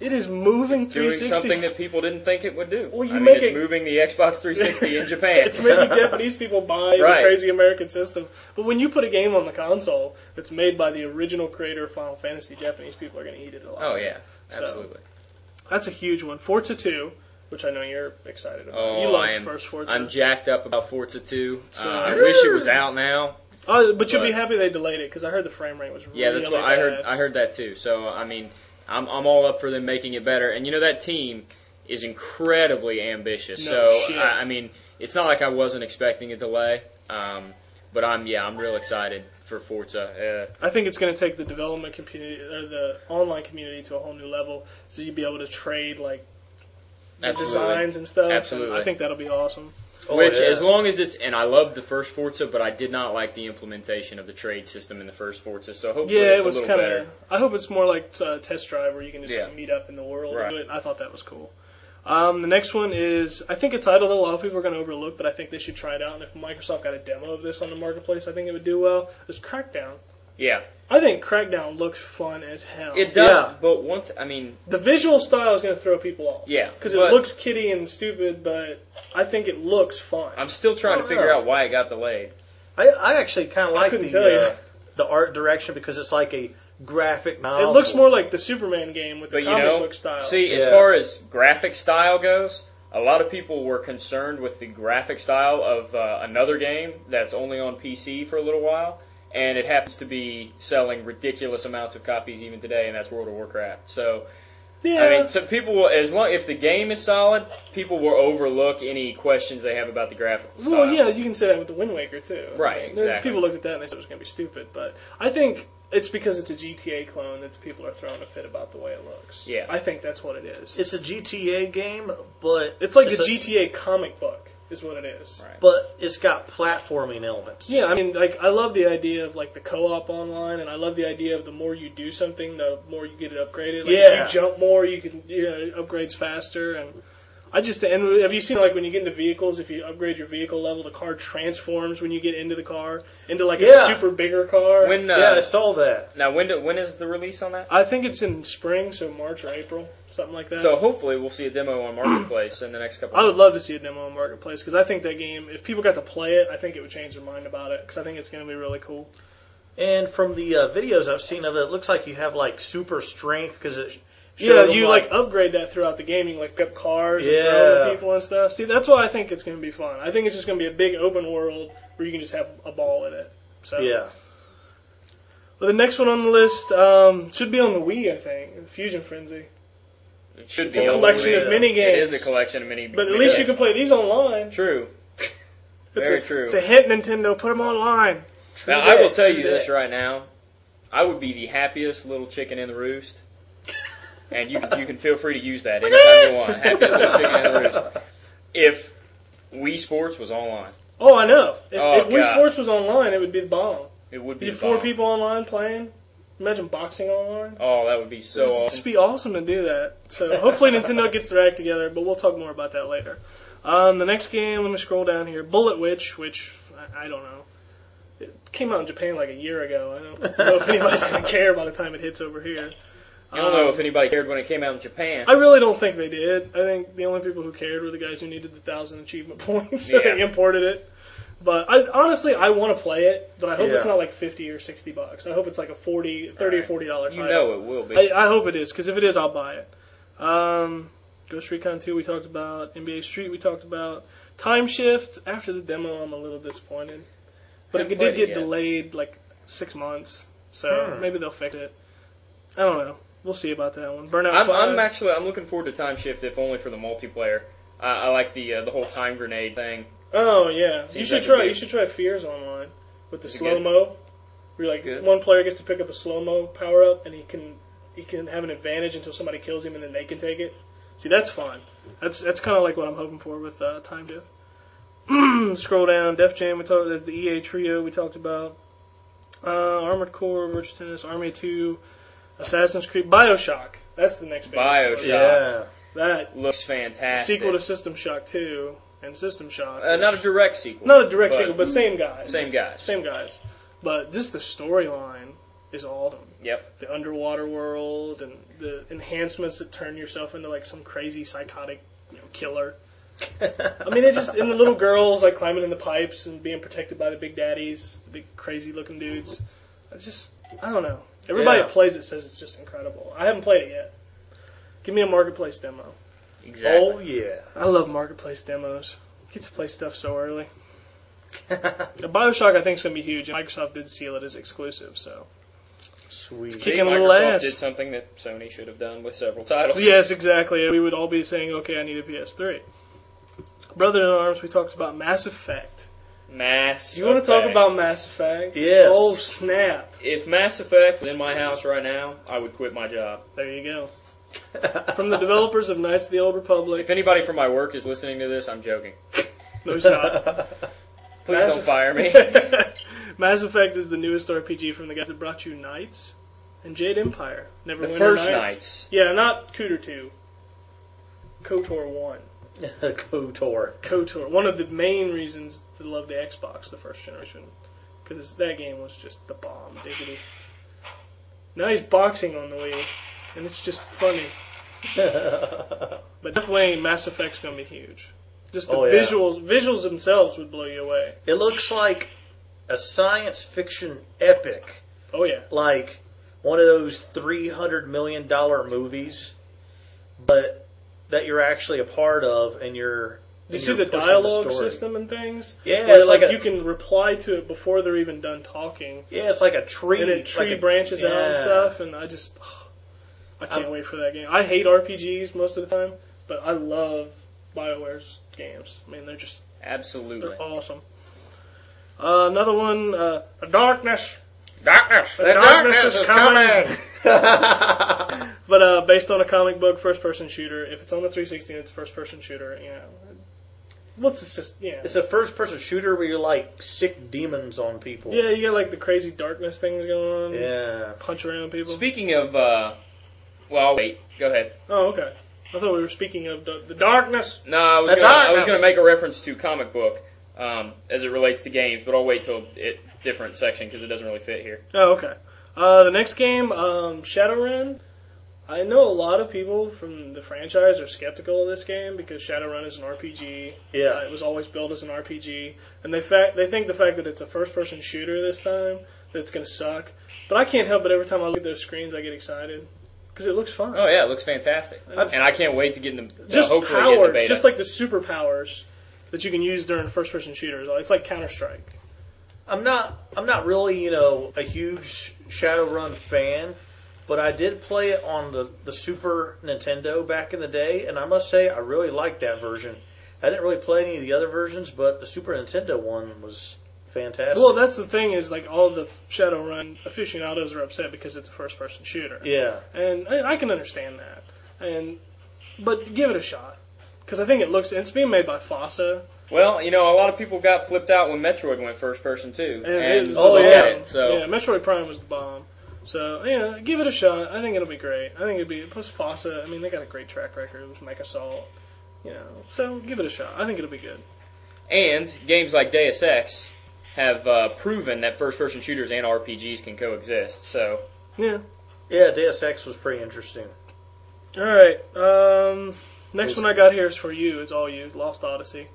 It is moving Doing three sixty. something that people didn't think it would do. Well, you I mean, make it's it- moving the Xbox three sixty in Japan. It's making Japanese people buy Right. the crazy American system. But when you put a game on the console that's made by the original creator of Final Fantasy, Japanese people are going to eat it a lot. Oh yeah, So, absolutely. That's a huge one. Forza two, which I know you're excited about. Oh, you love I the am. first Forza. I'm jacked up about Forza two. So- Uh, I wish it was out now. oh, but you'll be but- happy they delayed it because I heard the frame rate was really Yeah, that's what I heard. bad. I heard that too. So I mean, I'm I'm all up for them making it better. And you know that team is incredibly ambitious. No so shit. I, I mean, it's not like I wasn't expecting a delay. Um, but I'm yeah, I'm real excited for Forza. Uh, I think it's going to take the development community or the online community to a whole new level. So you'd be able to trade like the Absolutely. designs and stuff. and Absolutely. I think that'll be awesome. Oh, Which, yeah. as long as it's, and I loved the first Forza, but I did not like the implementation of the trade system in the first Forza. So hopefully Yeah, it's it was a little kind better. of. I hope it's more like a test drive where you can just Yeah. meet up in the world Right. and do it. I thought that was cool. Um, the next one is, I think a title that a lot of people are going to overlook, but I think they should try it out. And if Microsoft got a demo of this on the marketplace, I think it would do well. Is Crackdown. Yeah, I think Crackdown looks fun as hell. it does. Yeah. But once, I mean, The visual style is going to throw people off. yeah, Because it but looks kiddie and stupid, but I think it looks fun. I'm still trying Oh, to figure yeah. out why it got delayed. I, I actually kind of like couldn't the tell you. uh, the art direction because it's like a graphic it novel. looks more like the Superman game with the But you comic know, book style. see, as Yeah. far as graphic style goes, a lot of people were concerned with the graphic style of uh, another game that's only on P C for a little while, and it happens to be selling ridiculous amounts of copies even today, and that's World of Warcraft. So, yeah, I mean, so people will, as long if the game is solid, people will overlook any questions they have about the graphical style. well, yeah, you can say that with the Wind Waker too. Right, I mean, exactly. People looked at that and they said it was going to be stupid, but I think it's because it's a G T A clone that people are throwing a fit about the way it looks. Yeah. I think that's what it is. It's a G T A game, but It's like it's the a- G T A comic book is what it is. Right. but it's got platforming elements. Yeah, I mean, like I love the idea of like the co-op online, and I love the idea of the more you do something, the more you get it upgraded. Like, Yeah. if you jump more, you can you know upgrades faster, and I just and have you seen like when you get into vehicles, if you upgrade your vehicle level, the car transforms when you get into the car into like a Yeah. super bigger car. When uh, Yeah, I saw that. now when do, when is the release on that? I think it's in spring, so March or April, something like that. So hopefully we'll see a demo on Marketplace in the next couple. I would of love to see a demo on Marketplace because I think that game, if people got to play it, I think it would change their mind about it because I think it's going to be really cool. And from the uh, videos I've seen of it, it looks like you have like super strength because it. Yeah, showed them, you like upgrade that throughout the game. You can, like pick up cars and throw Yeah. at people and stuff. See, that's why I think it's going to be fun. I think it's just going to be a big open world where you can just have a ball in it. So Yeah. Well, the next one on the list um, should be on the Wii, I think. Fusion Frenzy. It should It's be a on collection the of Wii. mini games. It is a collection of mini. But at least you can play these online. True. It's Very a, true. It's a hit, Nintendo. Put them online. Now I will that, tell true you this that. right now. I would be the happiest little chicken in the roost, and you can, you can feel free to use that anytime you want. Happiest little chicken in the roost. If Wii Sports was online, Oh, I know. If, Oh, if Wii God. Sports was online, it would be the bomb. it would be You have four bomb. people online playing. Imagine boxing online. Oh, that would be so It'd awesome. just be awesome to do that. So hopefully Nintendo gets their act together, but we'll talk more about that later. Um, the next game, let me scroll down here. Bullet Witch, which I, I don't know. It came out in Japan like a year ago. I don't know if anybody's going to care by the time it hits over here. I don't know Um, if anybody cared when it came out in Japan. I really don't think they did. I think the only people who cared were the guys who needed the thousand achievement points. Yeah. They imported it. But I, honestly, I want to play it, but I hope it's Yeah. not like fifty or sixty bucks. I hope it's like a forty, thirty or Right. forty dollar You title. know it will be. I, I hope it is, because if it is, I'll buy it. Um, Ghost Recon two we talked about. N B A Street we talked about. Time Shift, after the demo, I'm a little disappointed. But it Haven't did played get it yet. delayed like six months, so Hmm. maybe they'll fix it. I don't know. We'll see about that one. Burnout I'm, five. I'm actually I'm looking forward to Time Shift, if only for the multiplayer. I, I like the uh, the whole time grenade thing. Oh yeah, you Seems should like a try. big- You should try Fears Online with the Is it slow good? mo. Where like Good. one player gets to pick up a slow mo power up, and he can he can have an advantage until somebody kills him, and then they can take it. See, that's fun. That's that's kind of like what I'm hoping for with uh, Time Shift. Scroll down. Def Jam. We talked. There's the E A trio we talked about. Uh, Armored Core, Virtua Tennis, Army two, Assassin's Creed, BioShock. That's the next big BioShock. Yeah. That Looks fantastic. sequel to System Shock two and System Shock. uh, not a which- direct sequel. Not a direct but sequel, but same guys. Same guys. Same guys. But just the storyline is awesome. Yep. The underwater world and the enhancements that turn yourself into like some crazy psychotic, you know, killer. I mean, it just and the little girls like climbing in the pipes and being protected by the big daddies, the big crazy looking dudes. It's just I don't know. Everybody Yeah. that plays it says it's just incredible. I haven't played it yet. Give me a marketplace demo. Exactly. Oh yeah. I love marketplace demos. Get to play stuff so early. The BioShock I think is going to be huge. Microsoft did seal it as exclusive, so. Sweet. See, kicking a little Microsoft ass. did something that Sony should have done with several titles. Yes, exactly. We would all be saying, okay, I need a P S three. Brother in Arms, we talked about Mass Effect. Mass You want to talk Effect. about Mass Effect? Yes. Oh, snap. If Mass Effect was in my house right now, I would quit my job. There you go. From the developers of Knights of the Old Republic. If anybody from my work is listening to this, I'm joking. No shot. Please Mass- don't fire me. Mass Effect is the newest R P G from the guys that brought you Knights and Jade Empire. The Neverwinter first Nights. Knights. Yeah, not Cooter two. KOTOR one. KOTOR. KOTOR. One of the main reasons to love the Xbox, the first generation. Because that game was just the bomb, diggity. Now he's boxing on the Wii, and it's just funny. But definitely Mass Effect's going to be huge. Just the Oh, yeah. visuals visuals themselves would blow you away. It looks like a science fiction epic. Oh, yeah. Like one of those three hundred million dollars movies, but that you're actually a part of, and you're. Do you and see you're the pushing dialogue story. system and things? Yeah, Where, it's like, like a- you can reply to it before they're even done talking. Yeah, it's like a tree. And it tree like a- branches out and yeah. stuff, and I just. oh, I can't I'm- wait for that game. I hate R P Gs most of the time, but I love BioWare's games. I mean, they're just. Absolutely. They're awesome. Uh, another one, uh, The Darkness. Darkness! The darkness is coming. But uh, based on a comic book first-person shooter, if it's on the three sixty and it's a first-person shooter, you know, what's this? Just yeah, It's a first-person shooter where you like sick demons on people. yeah. You got like the crazy darkness things going on. Yeah. Punch around people. Speaking of, uh, well, wait, go ahead. Oh, okay. I thought we were speaking of the, the darkness. No, I was The gonna, I was darkness. going to make a reference to comic book um, as it relates to games, but I'll wait till a different section because it doesn't really fit here. Oh, okay. Uh, the next game, um, Shadowrun. I know a lot of people from the franchise are skeptical of this game because Shadowrun is an R P G. Yeah. Uh, it was always built as an R P G, and they fa- they think the fact that it's a first-person shooter this time that it's going to suck. But I can't help it. Every time I look at those screens, I get excited because it looks fun. Oh yeah, it looks fantastic, That's- and I can't wait to get in the Just uh, hopefully get in the powers, beta. just like the superpowers that you can use during first-person shooters. It's like Counter-Strike. I'm not. I'm not really, you know, a huge Shadowrun fan, but I did play it on the, the Super Nintendo back in the day, and I must say I really liked that version. I didn't really play any of the other versions, but the Super Nintendo one was fantastic. Well, that's the thing is like all the Shadowrun aficionados are upset because it's a first-person shooter. yeah, And I I can understand that. And but give it a shot because I think it looks. It's being made by FASA. Well, you know, a lot of people got flipped out when Metroid went first person too, And it and was oh, looked yeah. at it, so yeah, Metroid Prime was the bomb. So yeah, give it a shot. I think it'll be great. I think it'd be plus FASA. I mean, they got a great track record with Mech Assault. You know, so give it a shot. I think it'll be good. and games like Deus Ex have uh, proven that first person shooters and R P Gs can coexist. So Yeah. yeah. Deus Ex was pretty interesting. All right. Um, next one I got here is for you. It's all you. Lost Odyssey.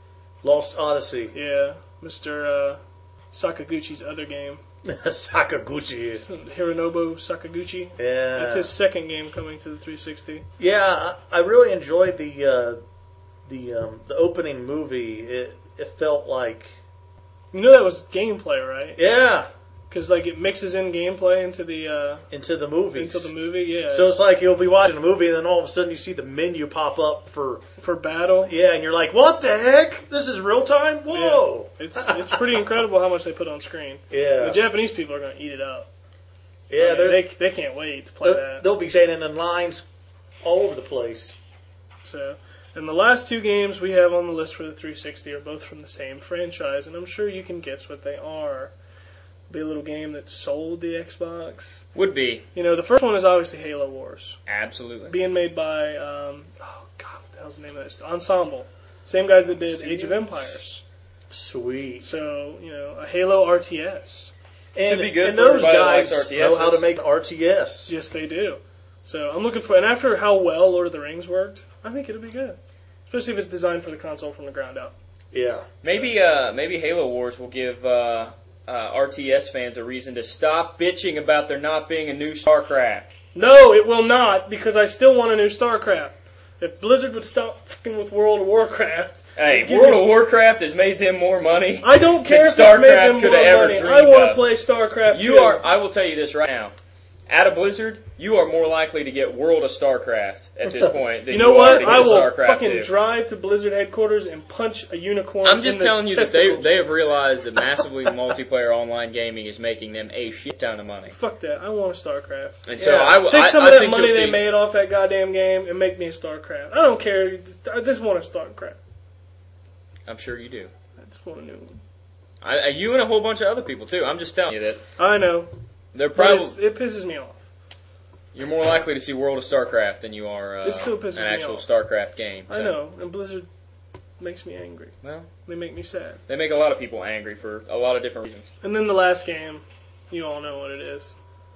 Lost Odyssey, Yeah, Mister Uh, Sakaguchi's other game. Sakaguchi. Hironobu Sakaguchi. Yeah, That's his second game coming to the three sixty. Yeah, I I really enjoyed the uh, the um, the opening movie. It it felt like You know that was gameplay, right? yeah Because like it mixes in gameplay into the uh, into the movies. into the movie. Yeah. So it's like you'll be watching a movie, and then all of a sudden you see the menu pop up for for battle. yeah, and you're like, "What the heck? This is real time? Whoa!" Yeah. It's it's pretty incredible how much they put on screen. Yeah, The Japanese people are going to eat it up. yeah. I mean, they're, they they can't wait to play they'll, that. they'll be standing in lines all over the place. So, and the last two games we have on the list for the three sixty are both from the same franchise, and I'm sure you can guess what they are. Be a little game that sold the Xbox. would be You know, the first one is obviously Halo Wars, absolutely. being made by um, oh god, what the hell's the name of this? Ensemble, same guys that did Age of Empires. Sweet. So you know, a Halo R T S. And, Should be good and for those everybody that guys likes know how to R T Ss. make R T S. Yes, they do. So I'm looking for, and after how well Lord of the Rings worked, I think it'll be good. Especially if it's designed for the console from the ground up. Yeah. Maybe uh, maybe Halo Wars will give uh, uh, R T S fans a reason to stop bitching about there not being a new StarCraft. No, it will not, because I still want a new StarCraft. If Blizzard would stop fucking with World of Warcraft... Hey, give World me- of Warcraft has made them more money. I don't care than if it's made StarCraft them could more have ever money. I dreamed want to of. play StarCraft You too. are. I will tell you this right now. Out of Blizzard, you are more likely to get World of StarCraft at this point than You know are what? to get I will StarCraft fucking two. drive to Blizzard headquarters and punch a unicorn. I'm just in the telling you that they testicles. they have realized that massively multiplayer online gaming is making them a shit ton of money. Fuck that. I want a StarCraft. And so Yeah. I will Take I, some I of that think money you'll they see- made off that goddamn game and make me a StarCraft. I don't care. I just want a StarCraft. I'm sure you do. I just want a new one. I, I, you and a whole bunch of other people too. I'm just telling you that I know. they're But probably it's, it pisses me off. you're more likely to see World of StarCraft than you are uh, It still pisses an me actual off. StarCraft game. I So, know. And Blizzard makes me angry. Well, They make me sad. they make a lot of people angry for a lot of different reasons. And then the last game, you all know what it is.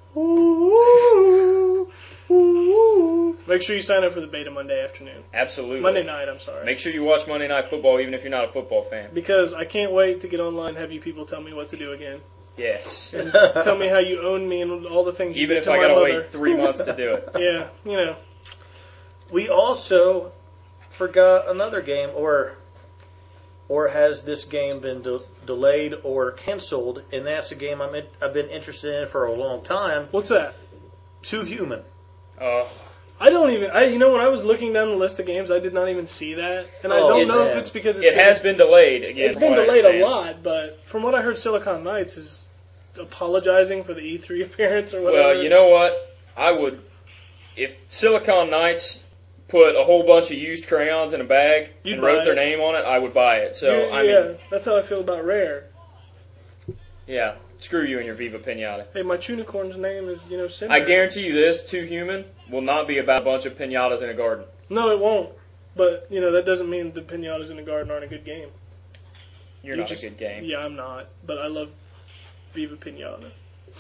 Make sure you sign up for the beta Monday afternoon. Absolutely. Monday night, I'm sorry. Make sure you watch Monday Night Football, even if you're not a football fan. Because I can't wait to get online and have you people tell me what to do again. Yes. And tell me how you own me and all the things you Even did if to I my gotta mother. wait three months to do it. Yeah, you know. We also forgot another game, or or has this game been de- delayed or canceled? And that's a game I'm in, I've been interested in for a long time. What's that? Too Human. Uh, I don't even. I you know when I was looking down the list of games, I did not even see that, and I Oh, don't know it's- if it's because it's it has been delayed again. It's from been what I delayed a understand. lot, but from what I heard, Silicon Knights is apologizing for the E three appearance or whatever. Well, you know what? I would, if Silicon Knights put a whole bunch of used crayons in a bag You'd and buy wrote their it. name on it, I would buy it. So You- I yeah, mean, that's how I feel about Rare. yeah, screw you and your Viva Pinata. Hey, my Tunicorn's name is you know Cinder. I guarantee you this: Too Human will not be about a bunch of pinatas in a garden. No, it won't. But you know that doesn't mean the pinatas in the garden aren't a good game. You're You not just- a good game. Yeah, I'm not, but I love Viva Pinata.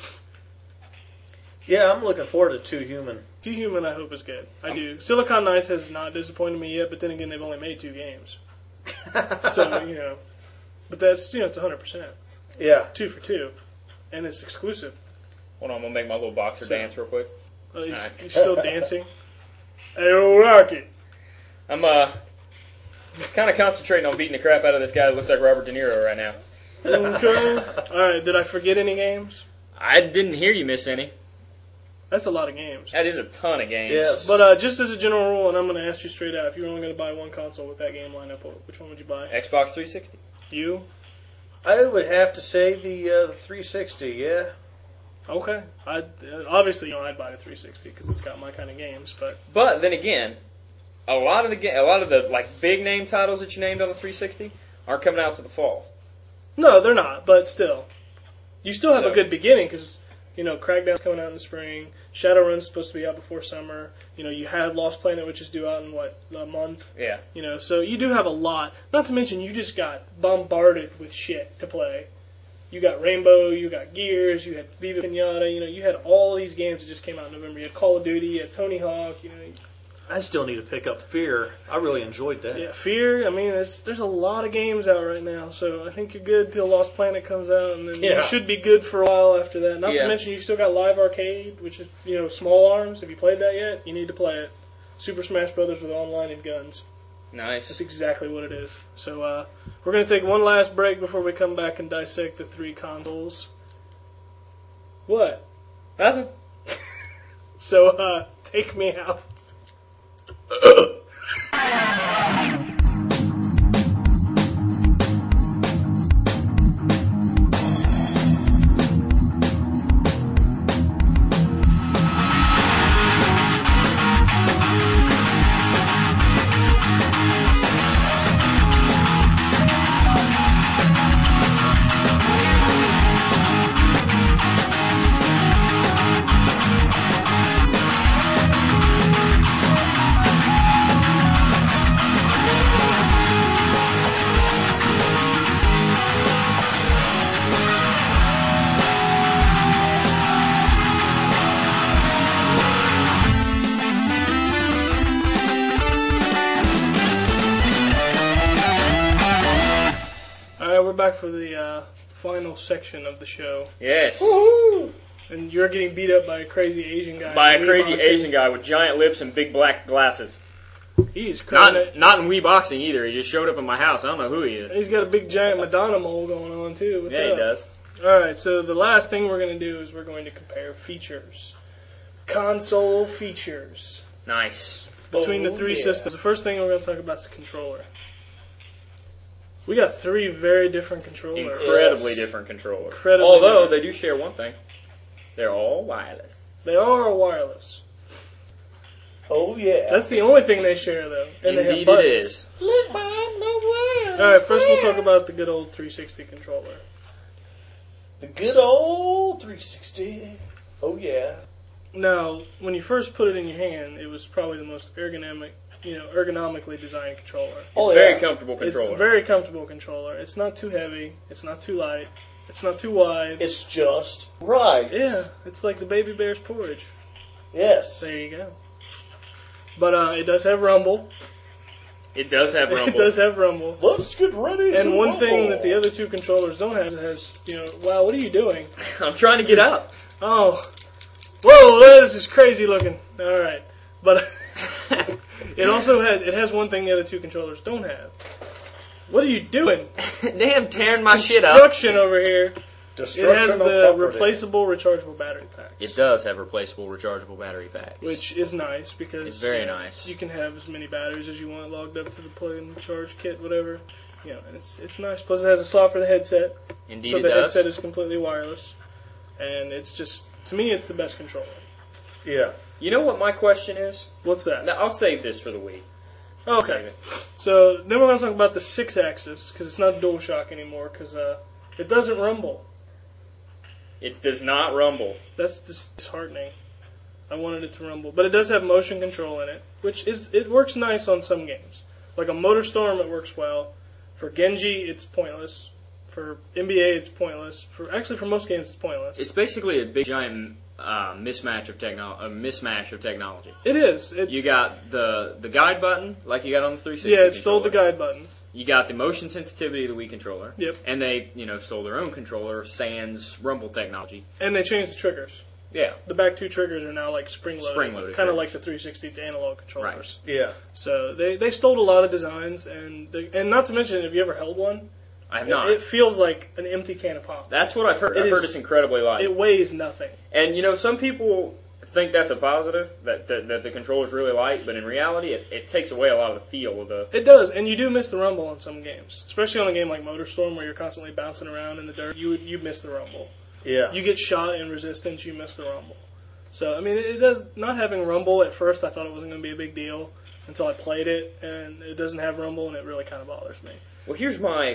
Yeah, I'm looking forward to Too Human. Too Human, I hope is good. I do. Silicon Knights has not disappointed me yet, but then again, they've only made two games, so you know. But that's you know it's one hundred percent Yeah. two for two, and it's exclusive. Hold on, I'm gonna make my little boxer So- dance real quick. Uh, he's, Alright. he's still dancing. Hey, old Rocky. I'm uh kind of concentrating on beating the crap out of this guy that looks like Robert De Niro right now. Okay. All right. Did I forget any games? I didn't hear you miss any. That's a lot of games. That is a ton of games. Yes. But uh, just as a general rule, and I'm going to ask you straight out, if you were only going to buy one console with that game lineup, which one would you buy? Xbox three sixty. You? I would have to say the uh, the three sixty, yeah. Okay. I uh, obviously you know I'd buy the three sixty because it's got my kind of games, but But then again, a lot of the ga- a lot of the like big name titles that you named on the three sixty aren't coming out to the fall. no, they're not. But still, you still have So- a good beginning because you know Crackdown's coming out in the spring. Shadowrun's supposed to be out before summer. You know you have Lost Planet, which is due out in what a month. Yeah. You know, so you do have a lot. Not to mention, you just got bombarded with shit to play. You got Rainbow, you got Gears, you had Viva Pinata. You know, you had all these games that just came out in November. You had Call of Duty, you had Tony Hawk. You know, I still need to pick up Fear. I really enjoyed that. yeah, Fear. I mean, there's there's a lot of games out right now. So I think you're good till Lost Planet comes out, and then Yeah. you should be good for a while after that. Not Yeah. to mention, you still got Live Arcade, which is you know Small Arms. Have you played that yet? You need to play it. Super Smash Brothers with online and guns. Nice. That's exactly what it is. So uh, we're going to take one last break before we come back and dissect the three consoles. What? Nothing. So uh, take me out. we're back for the uh, final section of the show. Yes. Woohoo! And you're getting beat up by a crazy Asian guy. By a in Wii crazy boxing. Asian guy with giant lips and big black glasses. He's crazy. Not not in Wii boxing either. He just showed up in my house. I don't know who he is. He's got a big giant Madonna mole going on, too. What's Yeah, up? he does. Alright, so the last thing we're going to do is we're going to compare features. Console features. Nice. Between the Oh, three yeah. systems. The first thing we're going to talk about is the controller. We got three very different controllers. Incredibly Yes. different controller. Incredibly Although different. they do share one thing. They're all wireless. They are wireless. Oh, yeah. That's the only thing they share, though. And they have Indeed it buttons. is. Let mom know why. Alright, first we'll talk about the good old three sixty controller. The good old three sixty. Oh, yeah. Now, when you first put it in your hand, it was probably the most ergonomic, you know, ergonomically designed controller. Oh, It's a very yeah. comfortable controller. It's a very comfortable controller. It's not too heavy. It's not too light. It's not too wide. It's just right. Yeah, it's like the baby bear's porridge. Yes. There you go. But uh, it does have rumble. It does have rumble. It does have rumble. Let's get ready to And one thing rumble. that the other two controllers don't have is it has, you know, wow, what are you doing? I'm trying to get up. Oh, whoa, this is crazy looking. All right, but it also has it has one thing the other two controllers don't have. What are you doing? Damn, tearing my shit up. Construction over here. It Destruction has of the property. replaceable rechargeable battery packs. It does have replaceable rechargeable battery packs. Which is nice because It's very you know, nice. You can have as many batteries as you want logged up to the plug and charge kit, whatever. You know, and it's it's nice. Plus, it has a slot for the headset, Indeed so it the does. headset is completely wireless, and it's just to me, it's the best controller. Yeah. You know what my question is? What's that? Now, I'll save this for the Wii. Oh, Save okay. it. So then we're going to talk about the six axis because it's not DualShock anymore because uh, it doesn't rumble. It does not rumble. That's dis- disheartening. I wanted it to rumble, but it does have motion control in it, which is it works nice on some games. Like a MotorStorm, it works well. For Genji, it's pointless. For N B A, it's pointless. For actually, for most games, it's pointless. It's basically a big giant uh, mismatch of techno- a mismatch of technology. it is. It, You got the the guide button, like you got on the three sixty. yeah, it stole the controller. guide button. You got the motion sensitivity of the Wii controller. Yep. And they, you know, stole their own controller, sans rumble technology. And they changed the triggers. Yeah. The back two triggers are now like spring-loaded. Spring-loaded Kind of triggers. like the three sixty's analog controllers. Yeah. So they, they stole a lot of designs, and they, and not to mention, have you ever held one? I have It, not. it feels like an empty can of pop. That's what I've heard. It I've is- heard it's incredibly light. It weighs nothing. And, you know, some people think that's a positive, that, that, that the controller's really light, but in reality, it, it takes away a lot of the feel of the... It does, and you do miss the rumble on some games, especially on a game like MotorStorm where you're constantly bouncing around in the dirt. You you miss the rumble. Yeah. You get shot in resistance, you miss the rumble. So I mean, it, it does not having rumble at first. I thought it wasn't going to be a big deal until I played it, and it doesn't have rumble, and it really kind of bothers me. Well, here's my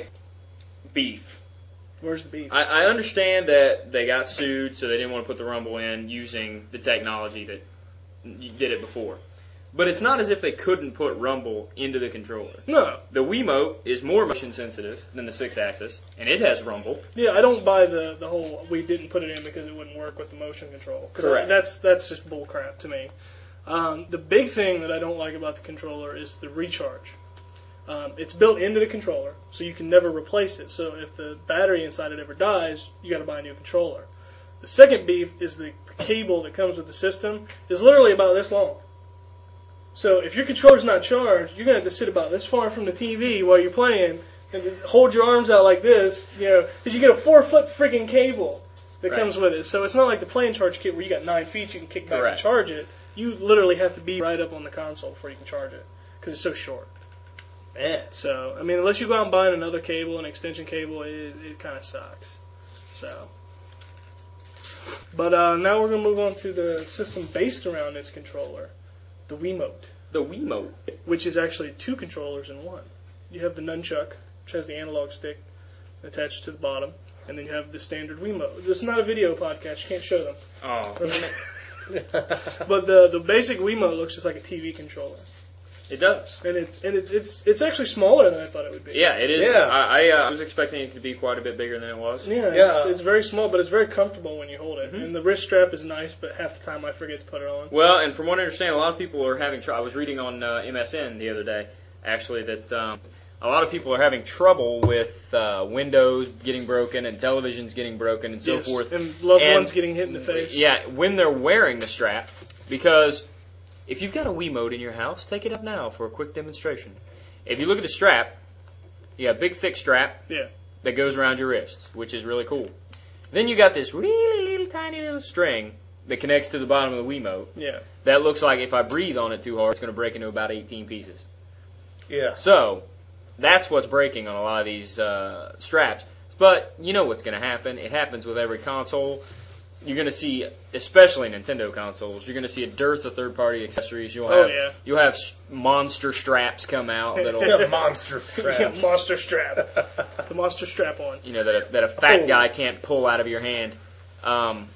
beef. Where's the beef? I, I understand that they got sued, so they didn't want to put the rumble in using the technology that you did it before. But it's not as if they couldn't put rumble into the controller. no, The Wiimote is more motion sensitive than the six axis, and it has rumble. yeah, I don't buy the the whole we didn't put it in because it wouldn't work with the motion control. 'Cause Correct. that's that's just bullcrap to me. Um, the big thing that I don't like about the controller is the recharge. Um, it's built into the controller, so you can never replace it. So if the battery inside it ever dies, you got to buy a new controller. The second beef is the, the cable that comes with the system is literally about this long. So if your controller's not charged, you're gonna have to sit about this far from the T V while you're playing and hold your arms out like this, you know, because you get a four foot freaking cable that Right. comes with it. So it's not like the playing charge kit where you got nine feet you can kick back Correct. and charge it. You literally have to be right up on the console before you can charge it because it's so short. Man. So, I mean, unless you go out and buy another cable, an extension cable, it, it kind of sucks. So, but uh, now we're going to move on to the system based around its controller, the Wiimote, The Wiimote. which is actually two controllers in one. You have the nunchuck, which has the analog stick attached to the bottom, and then you have the standard Wiimote. This is not a video podcast; you can't show them. Oh, But the the basic Wiimote looks just like a T V controller, it does. and it's and it's it's, it's actually smaller than I thought it would be. Yeah, it is. Yeah. I, I uh, was expecting it to be quite a bit bigger than it was. Yeah, it's, Yeah. it's very small, but it's very comfortable when you hold it. And the wrist strap is nice, but half the time I forget to put it on. Well, and from what I understand, a lot of people are having trouble. I was reading on uh, M S N the other day, actually, that um, a lot of people are having trouble with uh, windows getting broken and televisions getting broken and so Yes, forth. and loved And- ones getting hit in the face. Yeah, when they're wearing the strap, because if you've got a Wiimote in your house, take it up now for a quick demonstration. If you look at the strap, you got a big thick strap Yeah. that goes around your wrist, which is really cool. Then you got this really little tiny little string that connects to the bottom of the Wiimote. Yeah. That looks like if I breathe on it too hard, it's going to break into about eighteen pieces. Yeah. So, that's what's breaking on a lot of these uh, straps. But you know what's going to happen. It happens with every console. You're going to see, especially Nintendo consoles, you're going to see a dearth of third-party accessories. You'll have, Oh, yeah. You'll have s- monster straps come out that'll, Yeah, monster Yeah, straps. monster strap. The monster strap on. you know, that a, that a fat Oh. guy can't pull out of your hand. Um,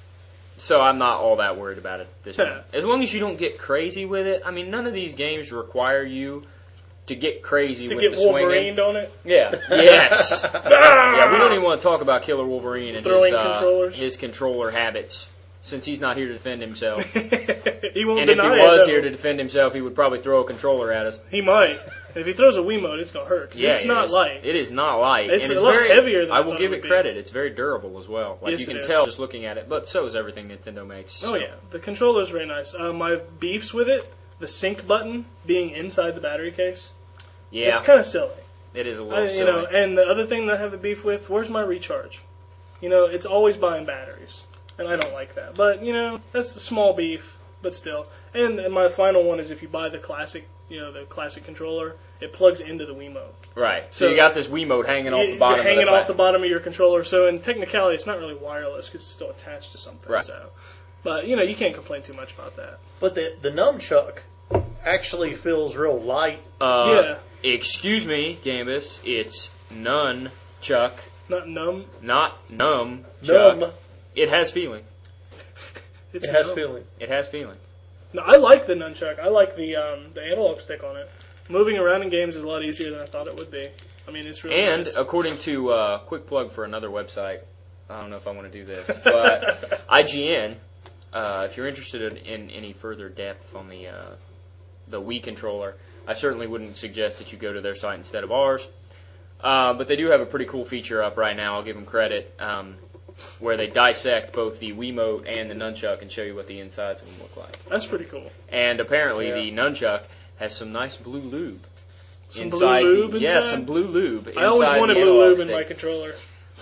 so I'm not all that worried about it at this point. As long as you don't get crazy with it. I mean, none of these games require you to get crazy To with get the swinging. Wolverined on it. Yeah. Yes. Yeah, we don't even want to talk about Killer Wolverine and his, Throwing uh, controllers. his controller habits, since he's not here to defend himself. He won't And if he deny was it, though. here to defend himself, he would probably throw a controller at us. He might. If he throws a Wiimote, it's gonna hurt. 'Cause Yeah, it's it not is. light. It is not light. It's and a it's lot very, heavier than I I will thought give it it would be. credit. It's very durable as well. Like Yes, you it can is. tell just looking at it. But so is everything Nintendo makes. Oh so. yeah, the controller's very nice. Uh, my beefs with it, the sync button being inside the battery case, Yeah, it's kind of silly. it is a little I, you silly. know, and the other thing that I have a beef with, where's my recharge? You know, it's always buying batteries, and I don't like that. But you know, that's a small beef, but still. And, and my final one is if you buy the classic, you know, the classic controller, it plugs into the Wiimote. right. So, so- you got this Wiimote hanging off You- the bottom. You're hanging of the off the bottom of your controller, so in technicality, it's not really wireless because it's still attached to something. Right. So, but you know, you can't complain too much about that. But the the nunchuck actually feels real light. Uh, Excuse me, Gambus. It's none chuck, Not numb. not numb chuck. Numb. It has feeling. It's It has numb. feeling. It has feeling. No, I like the nunchuck. I like the um, the analog stick on it. Moving around in games is a lot easier than I thought it would be. I mean, it's really And nice. according to uh, quick plug for another website, I don't know if I want to do this, but I G N. Uh, if you're interested in, in any further depth on the uh, the Wii controller, I certainly wouldn't suggest that you go to their site instead of ours. Uh, but they do have a pretty cool feature up right now. I'll give them credit, um, where they dissect both the Wiimote and the nunchuck and show you what the insides of them look like. That's pretty cool. And apparently, Yeah. the nunchuck has some nice blue lube. Some blue lube the, Yeah, inside? some blue lube. I always inside wanted the blue analog lube in stick. my controller.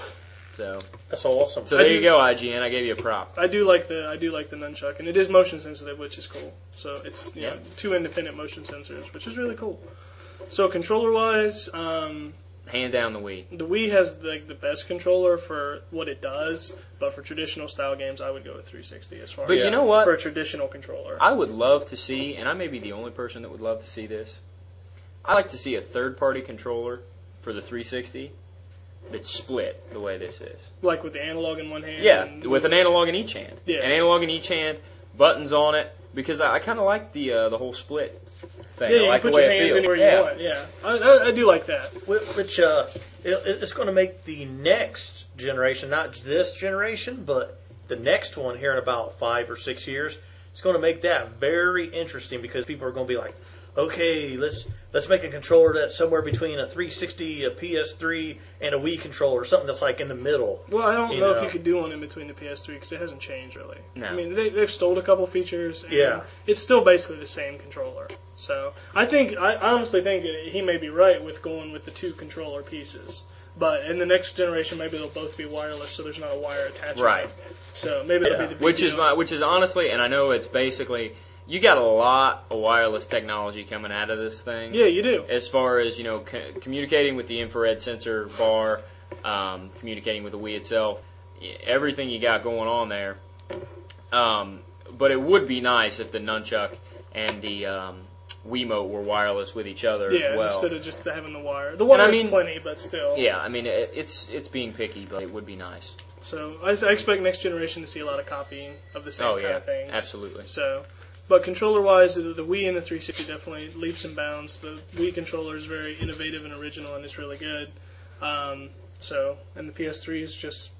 So, That's awesome. so I there you do- go, I G N. I gave you a prop. I do like the I do like the nunchuck, and it is motion sensitive, which is cool. So it's you Yeah. know, two independent motion sensors, which is really cool. So controller wise, um, Hand down the Wii. the Wii has like the best controller for what it does, but for traditional style games, I would go with three sixty as far But as you know what? for a traditional controller. I would love to see, and I may be the only person that would love to see this. I like to see a third-party controller for the three sixty that's split the way this is. Like with the analog in one hand. Yeah, and with an analog in each hand. Yeah. An analog in each hand, buttons on it, because I, I kind of like the uh, the whole split thing. Yeah, I you like can the put way your it hands feels. anywhere yeah. you want. Yeah, I, I, I do like that. Wh- Which uh, it, it's going to make the next generation, not this generation, but the next one here in about five or six years, it's going to make that very interesting because people are going to be like, okay, let's let's make a controller that's somewhere between a three sixty, a P S three, and a Wii controller, something that's like in the middle. Well, I don't You know, know. if you could do one in between the P S three because it hasn't changed really. No. I mean, they, they've stole a couple features. And Yeah. it's still basically the same controller. So I think I honestly think he may be right with going with the two controller pieces. But in the next generation, maybe they'll both be wireless, so there's not a wire attached. to Right. them. So maybe that'll Yeah. be the big Which is deal. my, which is honestly, and I know it's basically, you got a lot of wireless technology coming out of this thing. Yeah, you do. As far as, you know, co- communicating with the infrared sensor bar, um, communicating with the Wii itself, y- everything you got going on there. Um, but it would be nice if the nunchuck and the um, Wiimote were wireless with each other Yeah, as well. instead of just having the wire. The I wire's mean- plenty, but still. Yeah, I mean, it, it's it's being picky, but it would be nice. So I, I expect next generation to see a lot of copying of the same Oh, kind yeah, of things. absolutely. So, but controller-wise, the, the Wii and the three sixty definitely leaps and bounds. The Wii controller is very innovative and original, and it's really good. Um, so, and the P S three is just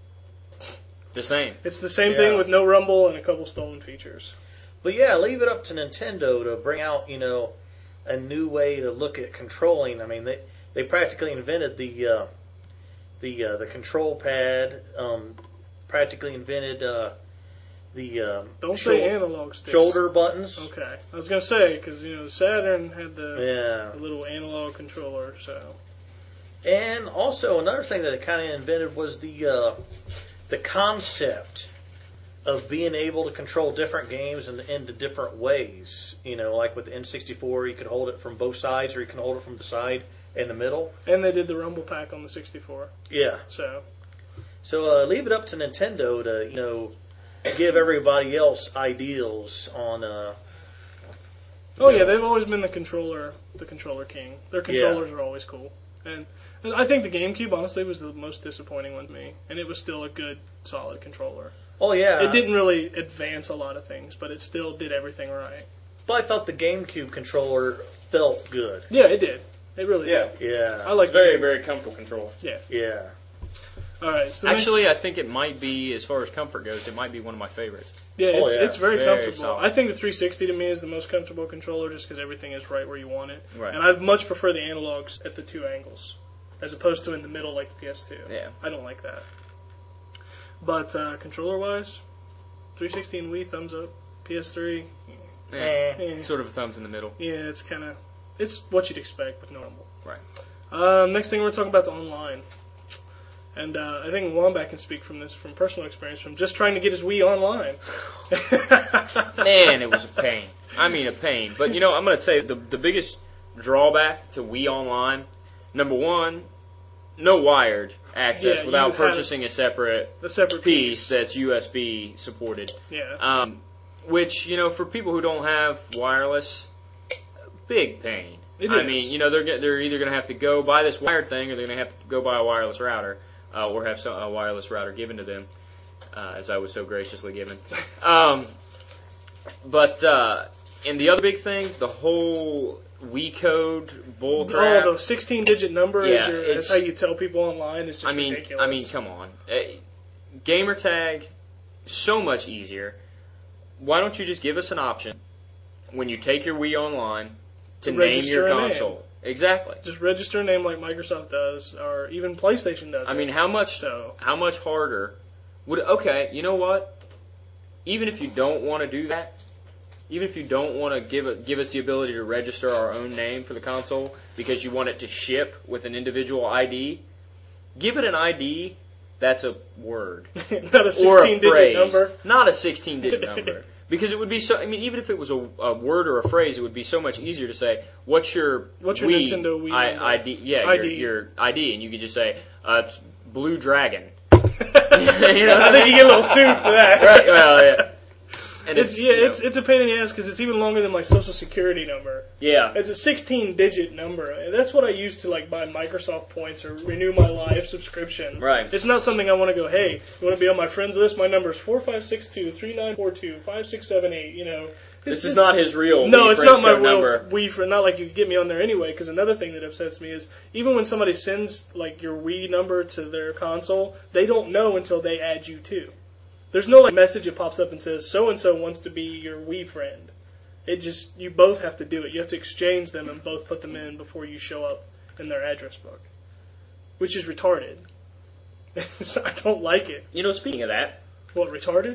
The same. it's the same Yeah. thing with no rumble and a couple stolen features. But yeah, leave it up to Nintendo to bring out, you know, a new way to look at controlling. I mean, they they practically invented the uh, the uh, the control pad. Um, practically invented uh, the uh, Don't shou- say analog sticks. shoulder buttons. Okay, I was gonna say because you know Saturn had the, Yeah. the little analog controller, so And also another thing that it kind of invented was the uh, the concept of being able to control different games in, into different ways. You know, like with the N sixty-four, you could hold it from both sides, or you can hold it from the side and the middle. and they did the Rumble Pack on the sixty-four. Yeah. So So uh, leave it up to Nintendo to you know give everybody else ideals on. Uh, oh you yeah, know, they've always been the controller, the controller king. Their controllers are always cool, and, and I think the GameCube honestly was the most disappointing one to me, and it was still a good, solid controller. Oh yeah. It didn't really advance a lot of things, but it still did everything right. But I thought the GameCube controller felt good. Yeah, it did. It really Yeah. did. Yeah. I like Very, very comfortable control. Yeah. Yeah. All right. So Actually, I think it might be, as far as comfort goes, it might be one of my favorites. yeah, it's, Oh, yeah. it's very, Very comfortable. solid. I think the three sixty to me is the most comfortable controller, just because everything is right where you want it. Right. And I much prefer the analogs at the two angles, as opposed to in the middle like the P S two. Yeah. I don't like that. But uh, controller-wise, three sixty and Wii, thumbs up. P S three, Yeah. Eh. eh. Sort of a thumbs in the middle. yeah, it's kind of it's what you'd expect with normal. Right. Um, next thing we're talking about is online. And uh, I think Wombat can speak from this from personal experience, from just trying to get his Wii online. Man, it was a pain. I mean, a pain. But, you know, I'm going to say the, the biggest drawback to Wii Online, number one, no wired access Yeah, without you had purchasing a separate A separate piece piece. that's U S B supported. Yeah. Um, which, you know, for people who don't have wireless, big pain. It I is. mean, you know, they're, ge- they're either going to have to go buy this wired thing or they're going to have to go buy a wireless router uh, or have some, a wireless router given to them, uh, as I was so graciously given. Um, but, uh, and the other big thing, the whole Wii code bull crap. Oh, the sixteen-digit number is Yeah, your, it's- that's how you tell people online is just I mean, ridiculous. I mean, come on. Uh, gamer tag, so much easier. Why don't you just give us an option when you take your Wii online to To name register your a name. console? Exactly. Just register a name like Microsoft does, or even PlayStation does. I it. mean, how much? So- How much harder would? Okay, you know what? Even if you don't want to do that, even if you don't want to give it, give us the ability to register our own name for the console because you want it to ship with an individual I D, give it an I D that's a word not a or a sixteen-digit phrase, number. not a sixteen-digit number. Because it would be so. I mean, even if it was a, a word or a phrase, it would be so much easier to say, "What's your What's your Wii Nintendo Wii I, number? I D? Yeah, I your, D. your I D," and you could just say, uh, it's "Blue Dragon." You know what I think you get a little sued for that. Right? Well, yeah. And It's yeah, you know, it's it's a pain in the ass because it's even longer than my social security number. yeah. It's a sixteen-digit number. And that's what I use to like buy Microsoft points or renew my Live subscription. Right. It's not something I want to go, hey, you want to be on my friends list? My number is four five six two, three nine four two, five six seven eight. You know, This It's is just- not his real. No, Wii it's not my Friendscope real number. Wii for not like you could get me on there anyway. Because another thing that upsets me is even when somebody sends like your Wii number to their console, they don't know until they add you too. There's no like message that pops up and says so and so wants to be your Wii friend. It just you both have to do it. You have to exchange them and both put them in before you show up in their address book, which is retarded. I don't like it. You know, speaking of that, What, retarded?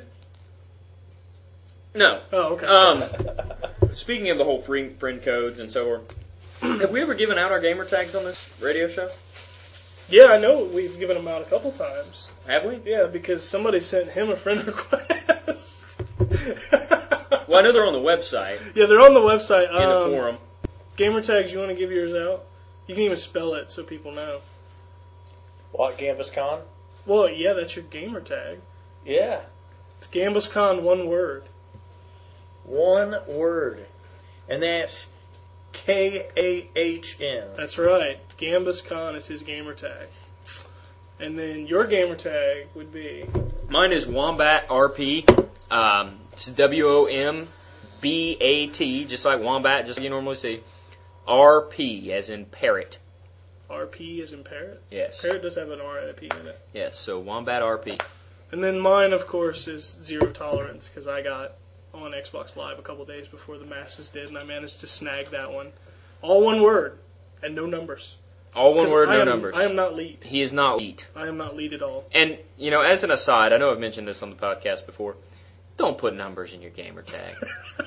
no. Oh, okay. Um, speaking of the whole free friend codes and so on, have we ever given out our gamer tags on this radio show? Yeah, I know we've given them out a couple times. Have we? Yeah, because somebody sent him a friend request. Well, I know they're on the website Yeah, they're on the website. in the Um, forum. gamer tags, you want to give yours out? You can even spell it so people know. What, GambusCon? Well, yeah, that's your gamer tag. Yeah. It's GambusCon, one word. One word. And that's K A H N. That's right. GambusCon is his gamer tag. And then your gamer tag would be... Mine is Wombat R P. Um, it's W O M B A T, just like Wombat, just like you normally see. R P, as in parrot. R P as in parrot? Yes. Parrot does have an R and a P in it. Yes, so Wombat R P. And then mine, of course, is Zero Tolerance, because I got on Xbox Live a couple days before the masses did, and I managed to snag that one. All one word and no numbers. All one 'Cause word, I no am, numbers. I am not lead. He is not elite. I am not lead at all. And, you know, as an aside, I know I've mentioned this on the podcast before. Don't put numbers in your gamer tag.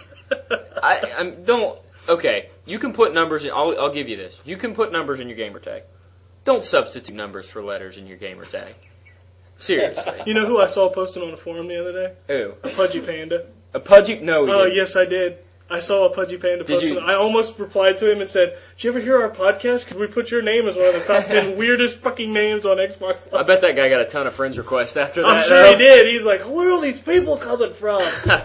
I I'm, don't. Okay, you can put numbers in. I'll, I'll give you this. You can put numbers in your gamer tag. Don't substitute numbers for letters in your gamer tag. Seriously. You know who I saw posting on a forum the other day? Who? A Pudgy Panda. A pudgy? No. you Oh, didn't. yes, I did. I saw a Pudgy Panda Did post. you- I almost replied to him and said, "Did you ever hear our podcast? Because we put your name as one of the top ten weirdest fucking names on Xbox I Live." bet that guy got a ton of friends requests after that. I'm sure though. he did. He's like, "Where are all these people coming from?"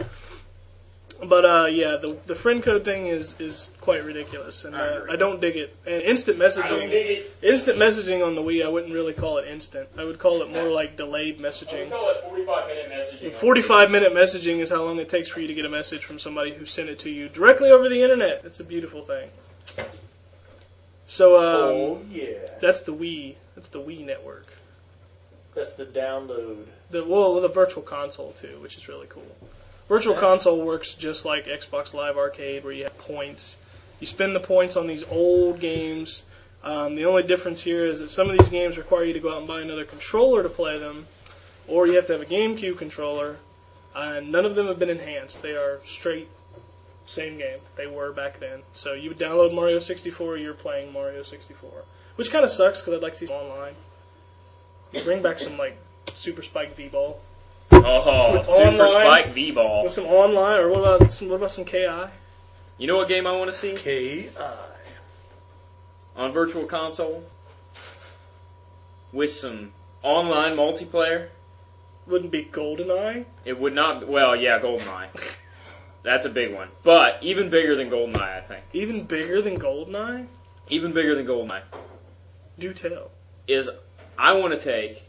But uh, yeah, the the friend code thing is, is quite ridiculous, and I uh, agree. I don't dig it. And instant messaging, it. instant messaging on the Wii, I wouldn't really call it instant. I would call it more like delayed We messaging. call it forty-five minute messaging. forty-five minute messaging is how long it takes for you to get a message from somebody who sent it to you directly over the internet. It's a beautiful thing. So um, Oh, yeah. that's the Wii. That's the Wii network. That's the download. The well, the Virtual Console too, which is really cool. Virtual Console works just like Xbox Live Arcade, where you have points. You spend the points on these old games. Um, the only difference here is that some of these games require you to go out and buy another controller to play them, or you have to have a GameCube controller. And none of them have been enhanced. They are straight same game they were back then. So you would download Mario sixty-four, you're playing Mario sixty-four, which kind of sucks because I'd like to see some online. Bring back some like Super Spike V-Ball. Oh, With Super online- Spike V-Ball. With some online, or what about some, what about some K I? You know what game I want to see K I. on Virtual Console? With some online multiplayer? Wouldn't be GoldenEye. It would not. Well, yeah, GoldenEye. That's a big one. But even bigger than GoldenEye, I think. Even bigger than GoldenEye? Even bigger than GoldenEye Do tell. is I want to take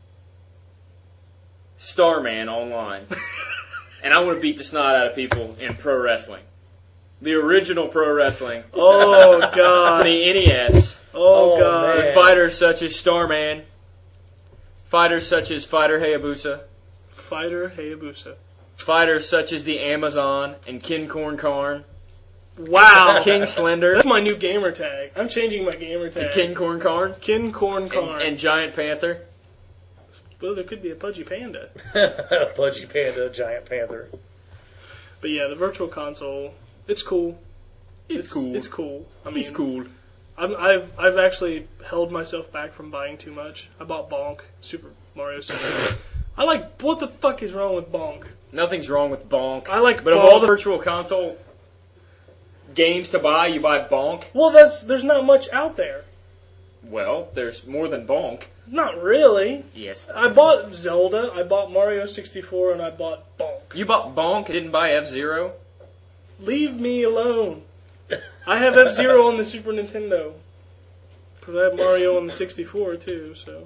Starman online, and I want to beat the snot out of people in pro wrestling. The original pro wrestling Oh for god. the N E S. Oh, Oh, god. man. With fighters such as Starman, fighters such as Fighter Hayabusa, Fighter Hayabusa. fighters such as the Amazon and King Corn Karn, Wow. King Slender, That's my new gamer tag. I'm changing my gamer to tag. King Corn Karn, Kin Corn and, Karn. and Giant Panther. Well, there could be a Pudgy Panda. Pudgy Panda, Giant Panther. But yeah, the Virtual Console, it's cool. It's, cool. It's cool. I mean, It's cool. I'm, I've I've actually held myself back from buying too much. I bought Bonk, Super Mario sixty-four. I like, what the fuck is wrong with Bonk? Nothing's wrong with Bonk. I like But of Bonk. all the Virtual Console games to buy, you buy Bonk. Well, that's there's not much out there. Well, there's more than Bonk. Not really. Yes. I bought Zelda, I bought Mario sixty-four, and I bought Bonk. You bought Bonk and didn't buy F-Zero? Leave me alone. I have F-Zero on the Super Nintendo. Because I have Mario on the sixty-four, too, so.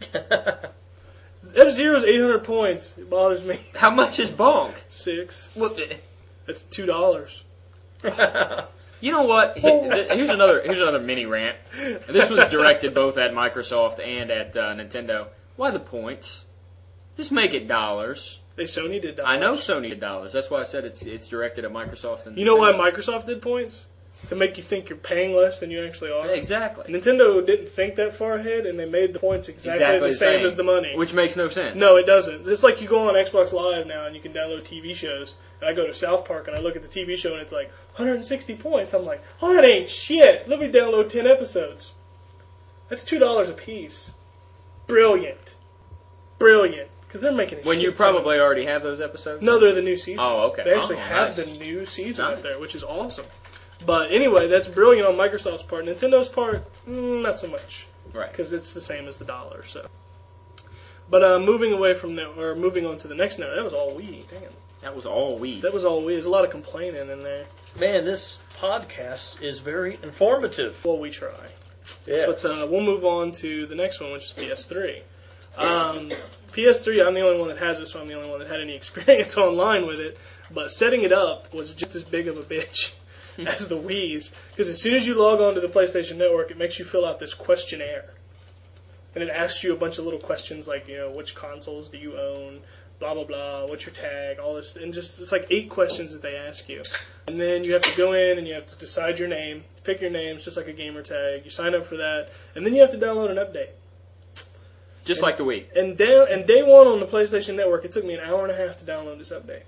F-Zero's eight hundred points. It bothers me. How much is Bonk? Six. Well, eh, That's two dollars. you know what? He- th- Here's another here's another mini rant. This was directed both at Microsoft and at uh, Nintendo. Why the points? Just make it dollars. They Sony did dollars. I know Sony did dollars. That's why I said it's it's directed at Microsoft and You know why Nintendo. Microsoft did points? To make you think you're paying less than you actually are. Exactly. Nintendo didn't think that far ahead, and they made the points exactly, Exactly the same as the money. Which makes no sense. No, it doesn't. It's like you go on Xbox Live now and you can download T V shows. And I go to South Park and I look at the T V show and it's like one hundred sixty points. I'm like, oh, that ain't shit. Let me download ten episodes. That's two dollars a piece. Brilliant. Brilliant. Because they're making a When shit you ton. probably already have those episodes? No, they're the new season. Oh, okay. They actually Oh, have nice. the new season Nice. up there, which is awesome. But anyway, that's brilliant on Microsoft's part. Nintendo's part, mm, not so much. Right. Because it's the same as the dollar. So, but uh, moving away from that, or moving on to the next note, that was all Wii. Damn, That was all we. that was all Wii. There's a lot of complaining in there. Man, this podcast is very informative. Well, we try. Yes. But uh, we'll move on to the next one, which is P S three. Um, P S three, I'm the only one that has it, so I'm the only one that had any experience online with it. But setting it up was just as big of a bitch as the Wii's. Because as soon as you log on to the PlayStation Network, it makes you fill out this questionnaire. And it asks you a bunch of little questions like, you know, which consoles do you own? blah, blah, blah, what's your tag, all this, and just, it's like eight questions that they ask you. And then you have to go in and you have to decide your name, pick your name, it's just like a gamer tag, you sign up for that, and then you have to download an update. Just and, like the Wii. And, day, and day one on the PlayStation Network, it took me an hour and a half to download this update.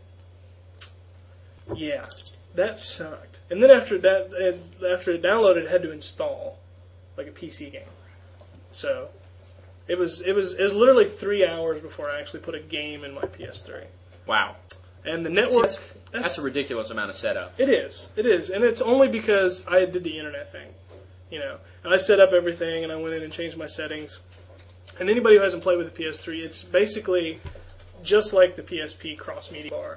Yeah, that sucked. And then after that, it, after it downloaded, it had to install, like a P C game. So, it was it was it was literally three hours before I actually put a game in my P S three. Wow. And the network... That's, that's, that's a ridiculous amount of setup. It is. It is. And it's only because I did the internet thing. You know, and I set up everything, and I went in and changed my settings. And anybody who hasn't played with the P S three, it's basically just like the P S P cross-media bar.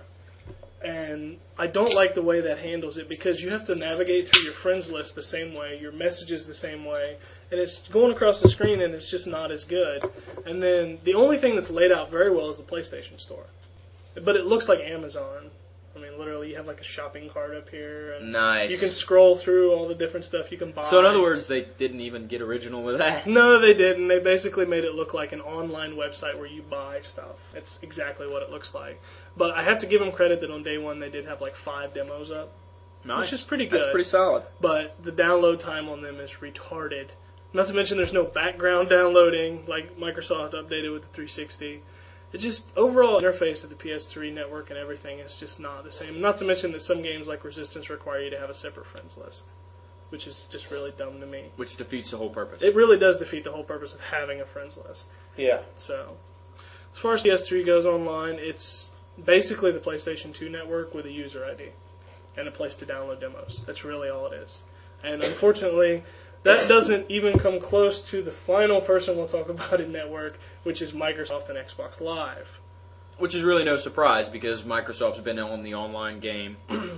And I don't like the way that handles it because you have to navigate through your friends list the same way, your messages the same way, and it's going across the screen and it's just not as good. And then the only thing that's laid out very well is the PlayStation Store. But it looks like Amazon. I mean, literally, you have like a shopping cart up here. And nice. You can scroll through all the different stuff you can buy. So in other words, they didn't even get original with that? No, they didn't. They basically made it look like an online website where you buy stuff. It's exactly what it looks like. But I have to give them credit that on day one they did have like five demos up. Nice. Which is pretty good. That's pretty solid. But the download time on them is retarded. Not to mention there's no background downloading like Microsoft updated with the three sixty. It just, overall interface of the P S three network and everything is just not the same. Not to mention that some games like Resistance require you to have a separate friends list, which is just really dumb to me. Which defeats the whole purpose. It really does defeat the whole purpose of having a friends list. Yeah. So, as far as P S three goes online, it's basically the PlayStation two network with a user I D and a place to download demos. That's really all it is. And unfortunately, that doesn't even come close to the final person we'll talk about in network, which is Microsoft and Xbox Live. Which is really no surprise because Microsoft's been on the online game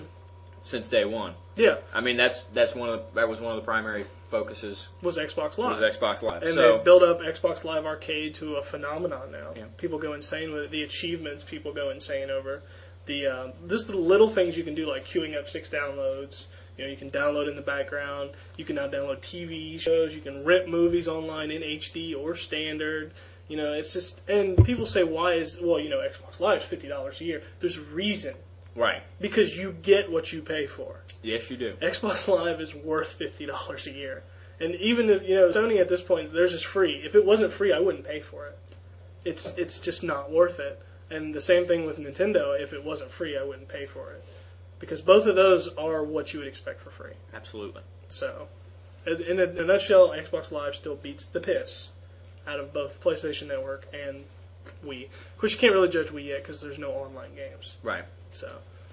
since day one. Yeah. I mean, that's that's one of the, that was one of the primary focuses. Was Xbox Live. Was Xbox Live. And so, they've built up Xbox Live Arcade to a phenomenon now. Yeah. People go insane with it. The achievements people go insane over. The uh, just the little things you can do, like queuing up six downloads. You know, you can download in the background. You can now download T V shows. You can rent movies online in H D or standard. You know, it's just, and people say, why is, well, you know, Xbox Live is fifty dollars a year. There's a reason. Right. Because you get what you pay for. Yes, you do. Xbox Live is worth fifty dollars a year. And even if, you know, Sony at this point, theirs is free. If it wasn't free, I wouldn't pay for it. It's it's just not worth it. And the same thing with Nintendo. If it wasn't free, I wouldn't pay for it. Because both of those are what you would expect for free. Absolutely. So, in a, in a nutshell, Xbox Live still beats the piss out of both PlayStation Network and Wii. Of course, you can't really judge Wii yet because there's no online games. Right. So,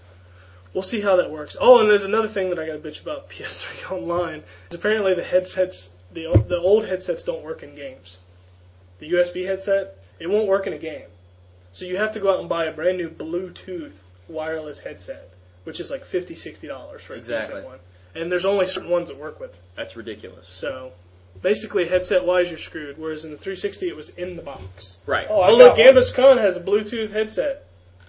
we'll see how that works. Oh, and there's another thing that I got to bitch about P S three Online. Is apparently the headsets, the the old headsets don't work in games. The U S B headset, it won't work in a game. So you have to go out and buy a brand new Bluetooth wireless headset, which is like fifty dollars, sixty dollars for a Exactly. decent one. And there's only certain ones that work with it. That's ridiculous. So, basically, headset-wise, you're screwed. Whereas in the three sixty, it was in the box. Right. Oh, I Oh, look, got one. Gambus Khan has a Bluetooth headset.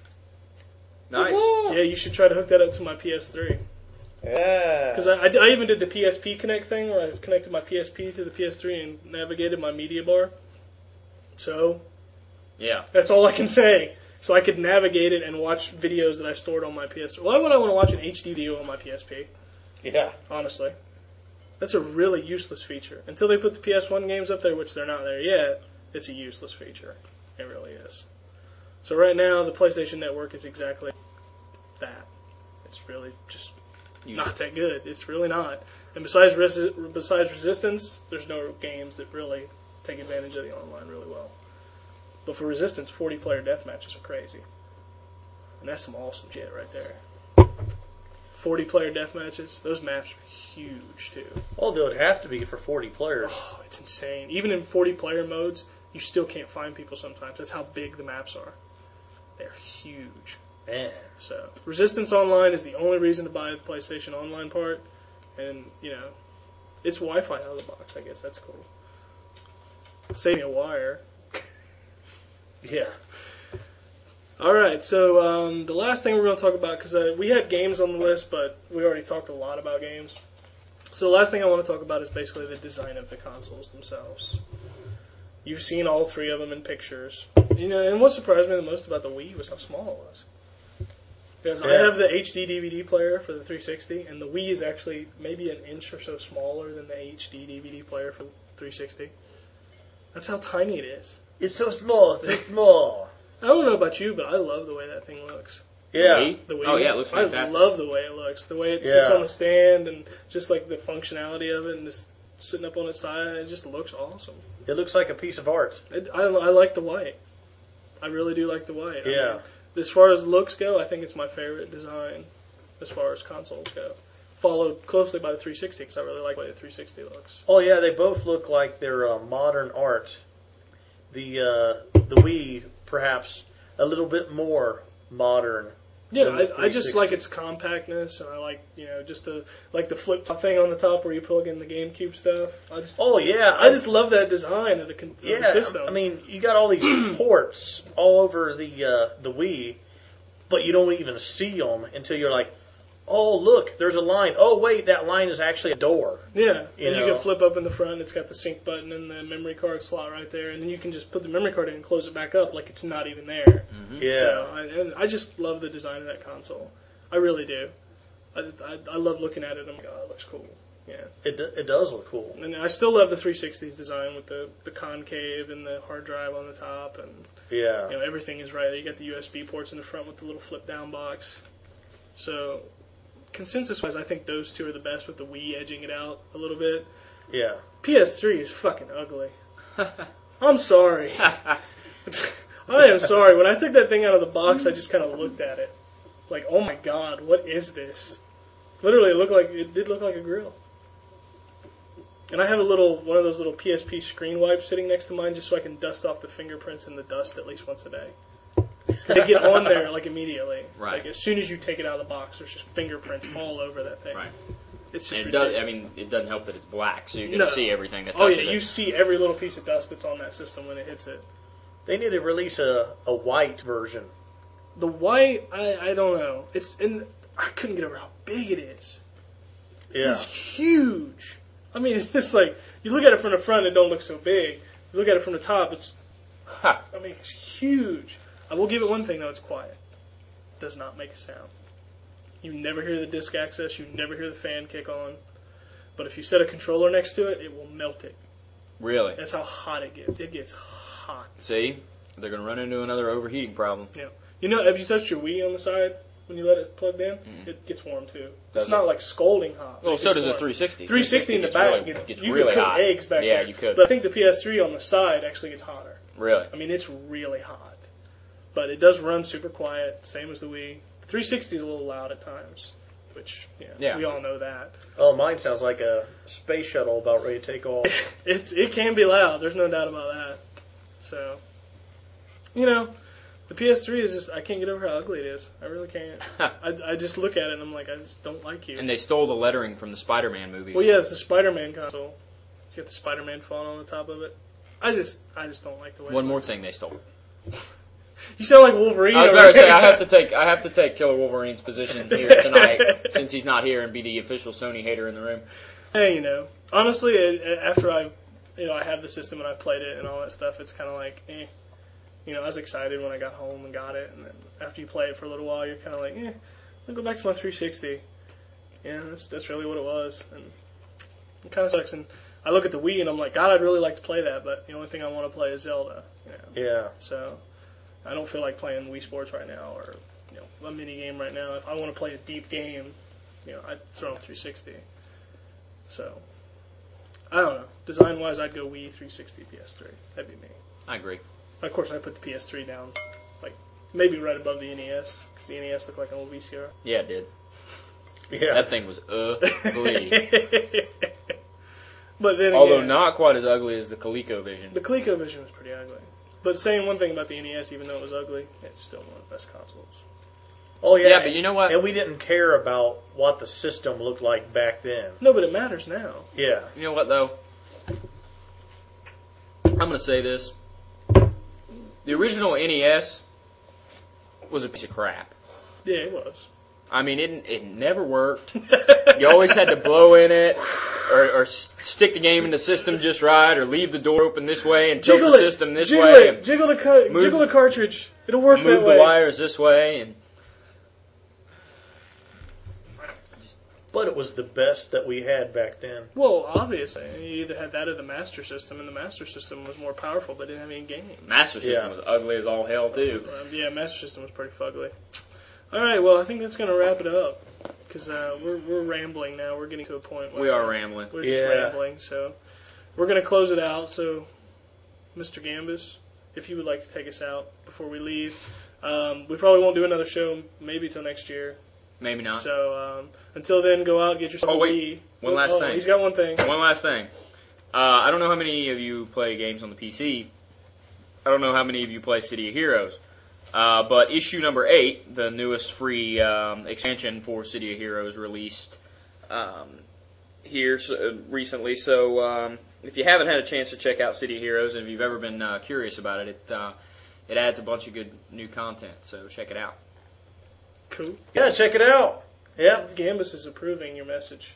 Nice. Yeah, you should try to hook that up to my P S three. Yeah. Because I, I, I even did the P S P Connect thing, where I connected my P S P to the P S three and navigated my media bar. So, Yeah. that's all I can say. So I could navigate it and watch videos that I stored on my P S three. Why would I want to watch an H D video on my P S P? Yeah. Honestly. That's a really useless feature. Until they put the P S one games up there, which they're not there yet, it's a useless feature. It really is. So right now, the PlayStation Network is exactly that. It's really just Useless. not that good. It's really not. And besides Resi- besides Resistance, there's no games that really take advantage of the online really well. But for Resistance, forty-player deathmatches are crazy. And that's some awesome shit right there. forty-player deathmatches, those maps are huge, too. Although it'd have to be for forty players. Oh, it's insane. Even in forty-player modes, you still can't find people sometimes. That's how big the maps are. They're huge. Man. So, Resistance Online is the only reason to buy the PlayStation Online part. And, you know, it's Wi-Fi out of the box. I guess that's cool. Save me a wire. Yeah. Alright, so um, the last thing we're going to talk about, because uh, we had games on the list, but we already talked a lot about games. So the last thing I want to talk about is basically the design of the consoles themselves. You've seen all three of them in pictures. You know, and what surprised me the most about the Wii was how small it was. Because I Yeah. have the H D D V D player for the three sixty, and the Wii is actually maybe an inch or so smaller than the H D D V D player for three sixty. That's how tiny it is. It's so small, so small. I don't know about you, but I love the way that thing looks. Yeah. Wii? The Wii. Oh, yeah, it looks fantastic. I love the way it looks. The way it sits Yeah. on the stand and just like the functionality of it and just sitting up on its side. It just looks awesome. It looks like a piece of art. It, I, I like the white. I really do like the white. I Yeah. mean, as far as looks go, I think it's my favorite design as far as consoles go. Followed closely by the three sixty because I really like the way the three sixty looks. Oh yeah, they both look like they're uh, modern art. The uh, the Wii, perhaps a little bit more modern. Yeah, than the I, I just three like sixty. its compactness, and I like you know just the like the flip top thing on the top where you plug in the GameCube stuff. I just Oh yeah, I just love that design of the, con- of the yeah. system. I mean, you got all these ports all over the uh, the Wii, but you don't even see them until you're like, oh look, there's a line. Oh wait, that line is actually a door. yeah, you and you know. can flip up in the front. It's got the sync button and the memory card slot right there, and then you can just put the memory card in and close it back up like it's not even there. Yeah. So, I, and I just love the design of that console. I really do. I just I, I love looking at it. I'm like, oh, it looks cool. Yeah. It do- it does look cool. And I still love the three sixty's design with the, the concave and the hard drive on the top, and Yeah. you know everything is right. You got the U S B ports in the front with the little flip down box. So, consensus wise, I think those two are the best, with the Wii edging it out a little bit. Yeah. P S three is fucking ugly. I'm sorry. I am sorry. When I took that thing out of the box, I just kind of looked at it, like, oh my god, what is this? Literally, it looked like it did look like a grill. And I have a little one of those little P S P screen wipes sitting next to mine, just so I can dust off the fingerprints and the dust at least once a day. Because they get on there like immediately. Right. Like as soon as you take it out of the box, there's just fingerprints all over that thing. Right. It's just And it does. ridiculous. I mean, it doesn't help that it's black, so you can No. see everything that Oh touches yeah, it. you see every little piece of dust that's on that system when it hits it. They need to release a, a white version. The white, I, I don't know. It's in. I couldn't get over how big it is. Yeah. It's huge. I mean, it's just like you look at it from the front, it don't look so big. You look at it from the top, it's. Ha. I mean, it's huge. I will give it one thing though: it's quiet. It does not make a sound. You never hear the disc access. You never hear the fan kick on. But if you set a controller next to it, it will melt it. Really? That's how hot it gets. It gets hot. See? They're going to run into another overheating problem. Yeah. You know, have you touched your Wii on the side when you let it plugged in? It gets warm too. Does it's it? not like scalding hot. Well, It so gets does the warm. three sixty. three sixty in the gets back really, gets, gets you really could put hot. eggs back yeah, there. you could. But I think the P S three on the side actually gets hotter. Really? I mean, it's really hot. But it does run super quiet, same as the Wii. The three sixty is a little loud at times, which yeah, Yeah. we all know that. Oh, mine sounds like a space shuttle about ready to take off. It's it can be loud. There's no doubt about that. So, you know, the P S three is just I can't get over how ugly it is. I really can't. I, I just look at it and I'm like, I just don't like you. And they stole the lettering from the Spider-Man movies. Well, yeah, it's a Spider-Man console. It's got the Spider-Man font on the top of it. I just I just don't like the way. One it more looks. thing they stole. You sound like Wolverine. I was over about to say there. I have to take I have to take Killer Wolverine's position here tonight since he's not here and be the official Sony hater in the room. Hey, you know, honestly, it, it- after I, you know, I have the system and I played it and all that stuff, it's kind of like, eh. You know, I was excited when I got home and got it, and then after you play it for a little while, you're kind of like, eh, I'll go back to my three sixty. Yeah, that's that's really what it was, and it kind of sucks. And I look at the Wii and I'm like, God, I'd really like to play that, but the only thing I want to play is Zelda. You know? Yeah. So I don't feel like playing Wii Sports right now, or you know, a mini game right now. If I want to play a deep game, you know, I'd throw in three sixty. So I don't know. Design wise, I'd go Wii, three sixty, P S three. That'd be me. I agree. Of course, I put the P S three down, like maybe right above the N E S, because the N E S looked like an old V C R. Yeah, it did. Yeah. That thing was ugly. But then Although again, not quite as ugly as the ColecoVision. the ColecoVision was pretty ugly. But saying one thing about the N E S, even though it was ugly, it's still one of the best consoles. Oh yeah. Yeah, but you know what? And we didn't care about what the system looked like back then. No, but it matters now. Yeah. You know what, though? I'm going to say this. The original N E S was a piece of crap. Yeah, it was. I mean, it it never worked. You always had to blow in it. or, or s- stick the game in the system just right, or leave the door open this way and tilt Jiggle the it, system this jiggle way, it, and jiggle the cu- move- jiggle the cartridge. It'll work move that way. the wires this way, and But it was the best that we had back then. Well, obviously, you either had that or the Master System, and the Master System was more powerful, but didn't have any games. Master System Yeah. was ugly as all hell too. Um, yeah, Master System was pretty fugly. All right, well, I think that's going to wrap it up because uh, we're we're rambling now. We're getting to a point where We are rambling. We're just Yeah. rambling, so we're going to close it out. So, Mister Gambus, if you would like to take us out before we leave, um, we probably won't do another show maybe till next year. Maybe not. So um, until then, go out get yourself Oh, a wait. Wii. One last oh, thing. He's got one thing. One last thing. Uh, I don't know how many of you play games on the P C. I don't know how many of you play City of Heroes. Uh, but issue number eight, the newest free um, expansion for City of Heroes, released um, here so, uh, recently. So um, if you haven't had a chance to check out City of Heroes, and if you've ever been uh, curious about it, it uh, it adds a bunch of good new content. So check it out. Cool. Yeah, check it out. Yeah. Gambus is approving your message.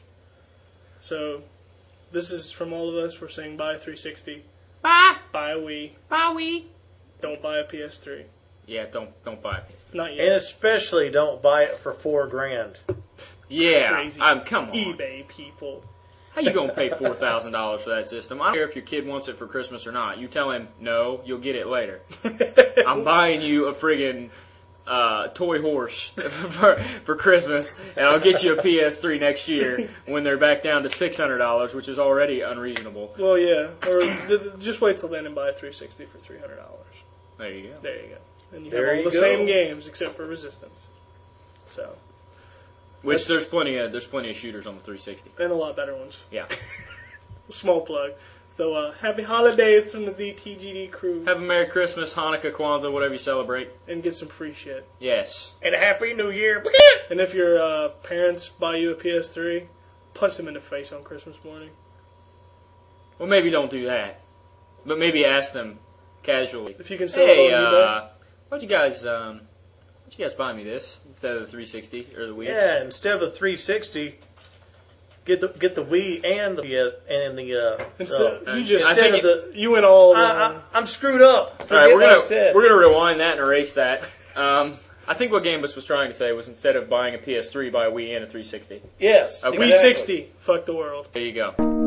So, this is from all of us. We're saying buy a three sixty. Bye. Buy a Wii. Bye, Wii. Don't buy a P S three. Yeah, don't don't buy it. Not And yet. especially don't buy it for four grand. Yeah, Crazy. I'm come on. eBay people. How you gonna pay four thousand dollars for that system? I don't care if your kid wants it for Christmas or not. You tell him no, you'll get it later. I'm buying you a friggin' uh, toy horse for for Christmas, and I'll get you a P S three next year when they're back down to six hundred dollars, which is already unreasonable. Well, yeah. Or th- th- just wait till then and buy a three sixty for three hundred dollars. There you go. There you go. And you There have all you the go. same games except for Resistance. So, Which That's- there's plenty of there's plenty of shooters on the three sixty. and a lot better ones. Yeah. Small plug. So, uh, happy holidays from the Z T G D crew. Have a Merry Christmas, Hanukkah, Kwanzaa, whatever you celebrate. and get some free shit. Yes. And a Happy New Year. And if your uh, parents buy you a P S three, punch them in the face on Christmas morning. Well, maybe don't do that, but maybe ask them casually. If you can sell Hey, it on eBay. uh, why'd you guys um, why'd you guys buy me this instead of the three sixty or the Wii? Yeah, instead of the three sixty, get the get the Wii and the uh, and the uh, Instead, uh, you just I instead think of the. you went all. I, Uh, I, I'm screwed up. Forget All right, we're what I gonna said. we're gonna rewind that and erase that. Um, I think what Gambus was trying to say was instead of buying a P S three, buy a Wii and a three sixty. Yes. Okay. Wii exactly. sixty. Fuck the world. There you go.